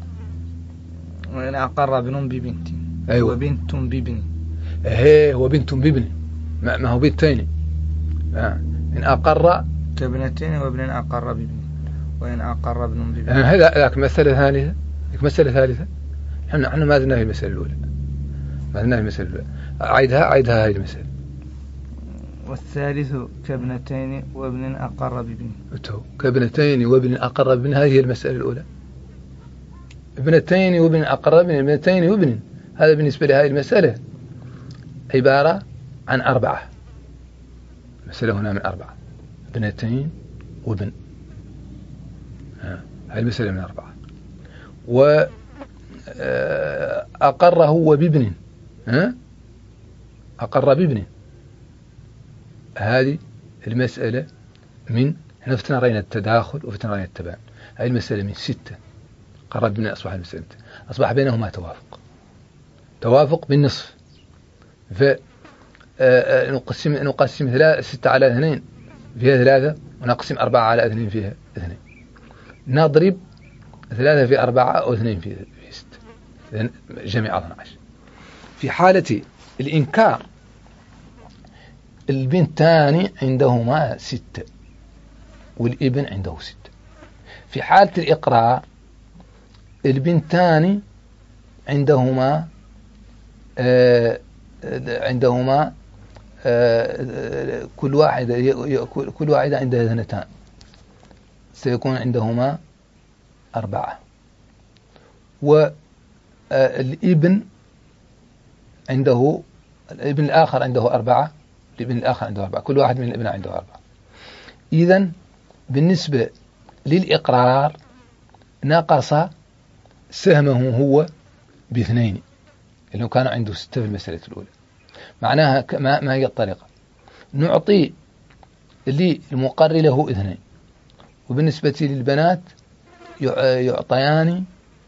ابن ببنت وبنت بابن. هو بنت بابن، ما هو بنتين. إن أقر كابنتين وابن أقر بابن، وإن أقر ابن بابن. هذا مسألة ثالثة. نحن ما زلنا في المسألة الأولى. عيدها هذه المسألة. والثالث كابنتين وابن أقر بابن. كابنتين وابن أقر بابن، هذه المسألة الأولى. ابنتين وابن أقر بابن، ابنتين وابن، هذا بالنسبة لهذه المسألة عبارة عن 4. المسألة هنا من 4، ابنتين وابن، هذه المسألة من 4. وأقر هو بابن، أقر بابن، هذه المسألة من، احنا فتنا رأينا التداخل وفتنا رأينا التباين. هذه المسألة من 6. قرب بابن أصبح المسألة، أصبح بينهما توافق بالنصف. نقسم 6 على 2 فيها 3، ونقسم 4 على 2 فيها 2. نضرب 3 في 4 و2 في 6، إذن جميع 12. في حالة الإنكار البنتان عندهما 6 والابن عنده 6. في حالة الإقرار البنتان عندهما كل واحدة عندها 2، سيكون عندهما 4. والابن الابن الآخر عنده 4، كل واحد من الابن عنده 4. إذن بالنسبة للإقرار نقص سهمه هو باثنين، لأنه كان عنده 6 في المسألة الأولى. معناها ما هي الطريقة؟ نعطي للمقر له 2، وبالنسبة للبنات يعطيان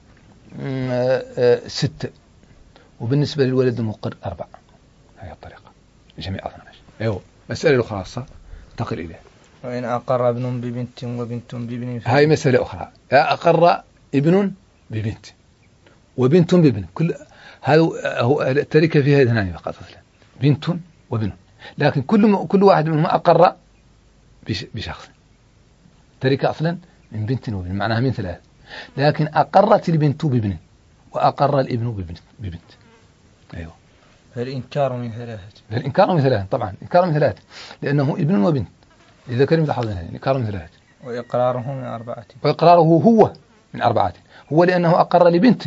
6، وبالنسبة للولد المقر 4. هذه الطريقة لجميع 12. أيوه. مسألة الأخرى انتقل إليها. وإن أقر ابن ببنت وبنت بابن، هاي مسألة أخرى. أقر ابن ببنت وبنت بابن، كل هذا هو التركة فيها 2 فقط، بنت وابن، لكن كل واحد منهم أقر بشخص. تركة أصلا من بنت وابن، معناها من 3، لكن أقرت البنت بابن وأقر الابن ببنت. أيوه. فالإنكار من 3. الإنكار من 3 طبعا، إنكار من 3 لأنه ابن وبنت لذكر مثل حظ الأنثيين. إنكار من 3. وإقراره من 4. وإقراره هو من 4. هو لأنه أقر لبنت.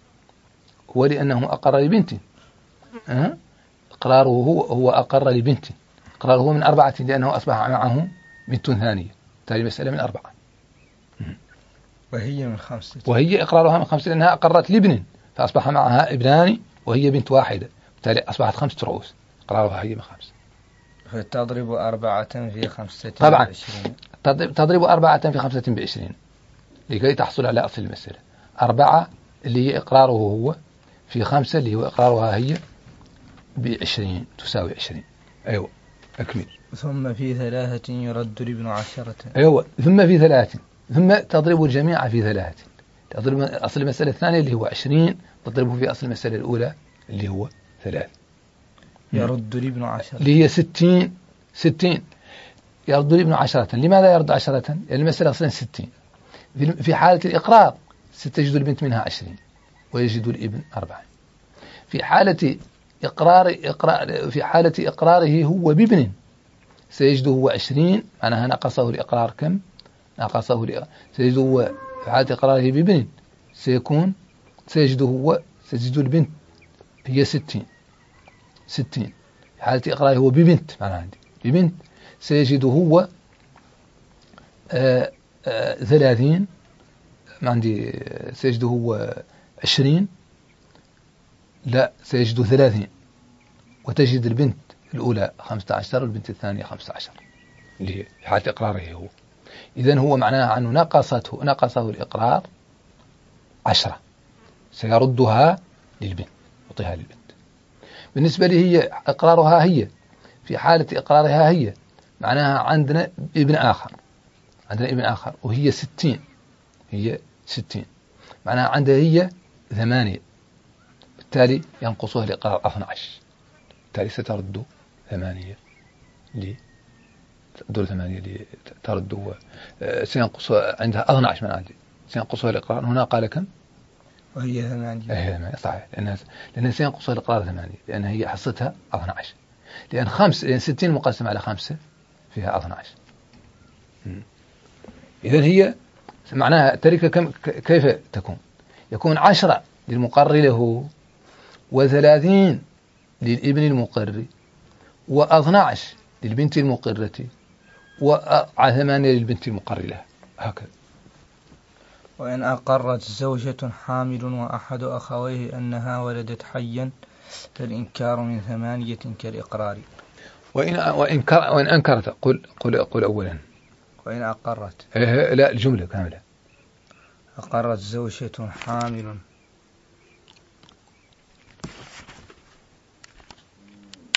إقراره هو أقر لبنت. إقراره هو من 4 لأنه أصبح معه بنت ثانية، تالي مسألة من 4. وهي من 5. وهي إقرارها من 5 لأنها أقرت لابن فأصبح معها ابنان وهي بنت واحدة، بالتالي أصبحت 5 رؤوس. إقرارها هي من 5. فتضرب 4 في 5 طبعا ب20. تضرب 4 في 5 ب20 لكي تحصل على أصل المسألة. 4 اللي هي إقراره هو في 5 اللي هو إقرارها هي ب20 تساوي 20. أيوة أكمل. ثم في 3 يرد لابن 10. أيوة. ثم في 3، ثم تضرب الجميع في 3. تضرب أصل المسألة الثانية اللي هو 20 تضربه في أصل المسألة الأولى اللي هو 3. يرد لابن 10 اللي هي 60. يرد لابن 10. لماذا يرد 10؟ لأن المسألة أصلا 60. في حالة الإقرار ستجد البنت منها 20 ويجد الابن 4. في حالة إقراره هو بابن سيجده هو 20، معناها نقصه الإقرار كم؟ سيجده هو في حالة إقراره بابن سيجد البنت هي 60. في حالة إقراره هو ببنت، معناها عندي ببنت سيجده هو 30، ما عندي سيجده هو 20، لا سيجده 30، وتجد البنت الأولى 15 والبنت الثانية 15 اللي هي في حالة إقراره هو. إذن هو معناها أنه نقصه الإقرار 10 سيردها للبنت، يعطيها للبنت. بالنسبة لي هي إقرارها هي في حالة إقرارها هي معناها عندنا ابن آخر وهي 60. معناها عندها هي 8، بالتالي ينقصها الإقرار 12، بالتالي سترد 8 ترد سينقص عندها 12 من عندي، سينقصها الإقرار. هنا قال كم؟ وهي 8. صحيح، لأنها سينقصها الإقرار 8 لأن هي حصتها 12، لأن 60 مقسم على 5 فيها 12. إذن هي معناها التركة كيف تكون؟ يكون 10 للمقر له، و30 للابن المقر، و12 للبنت المقرة، و8 للبنت المقر لها، هكذا. وإن أقرت زوجة حامل وأحد أخويه أنها ولدت حيا فالإنكار من 8 كالإقرار. وإن أنكرت قل أولا. وإن أقرت لا الجملة كاملة. أقرت زوجة حامل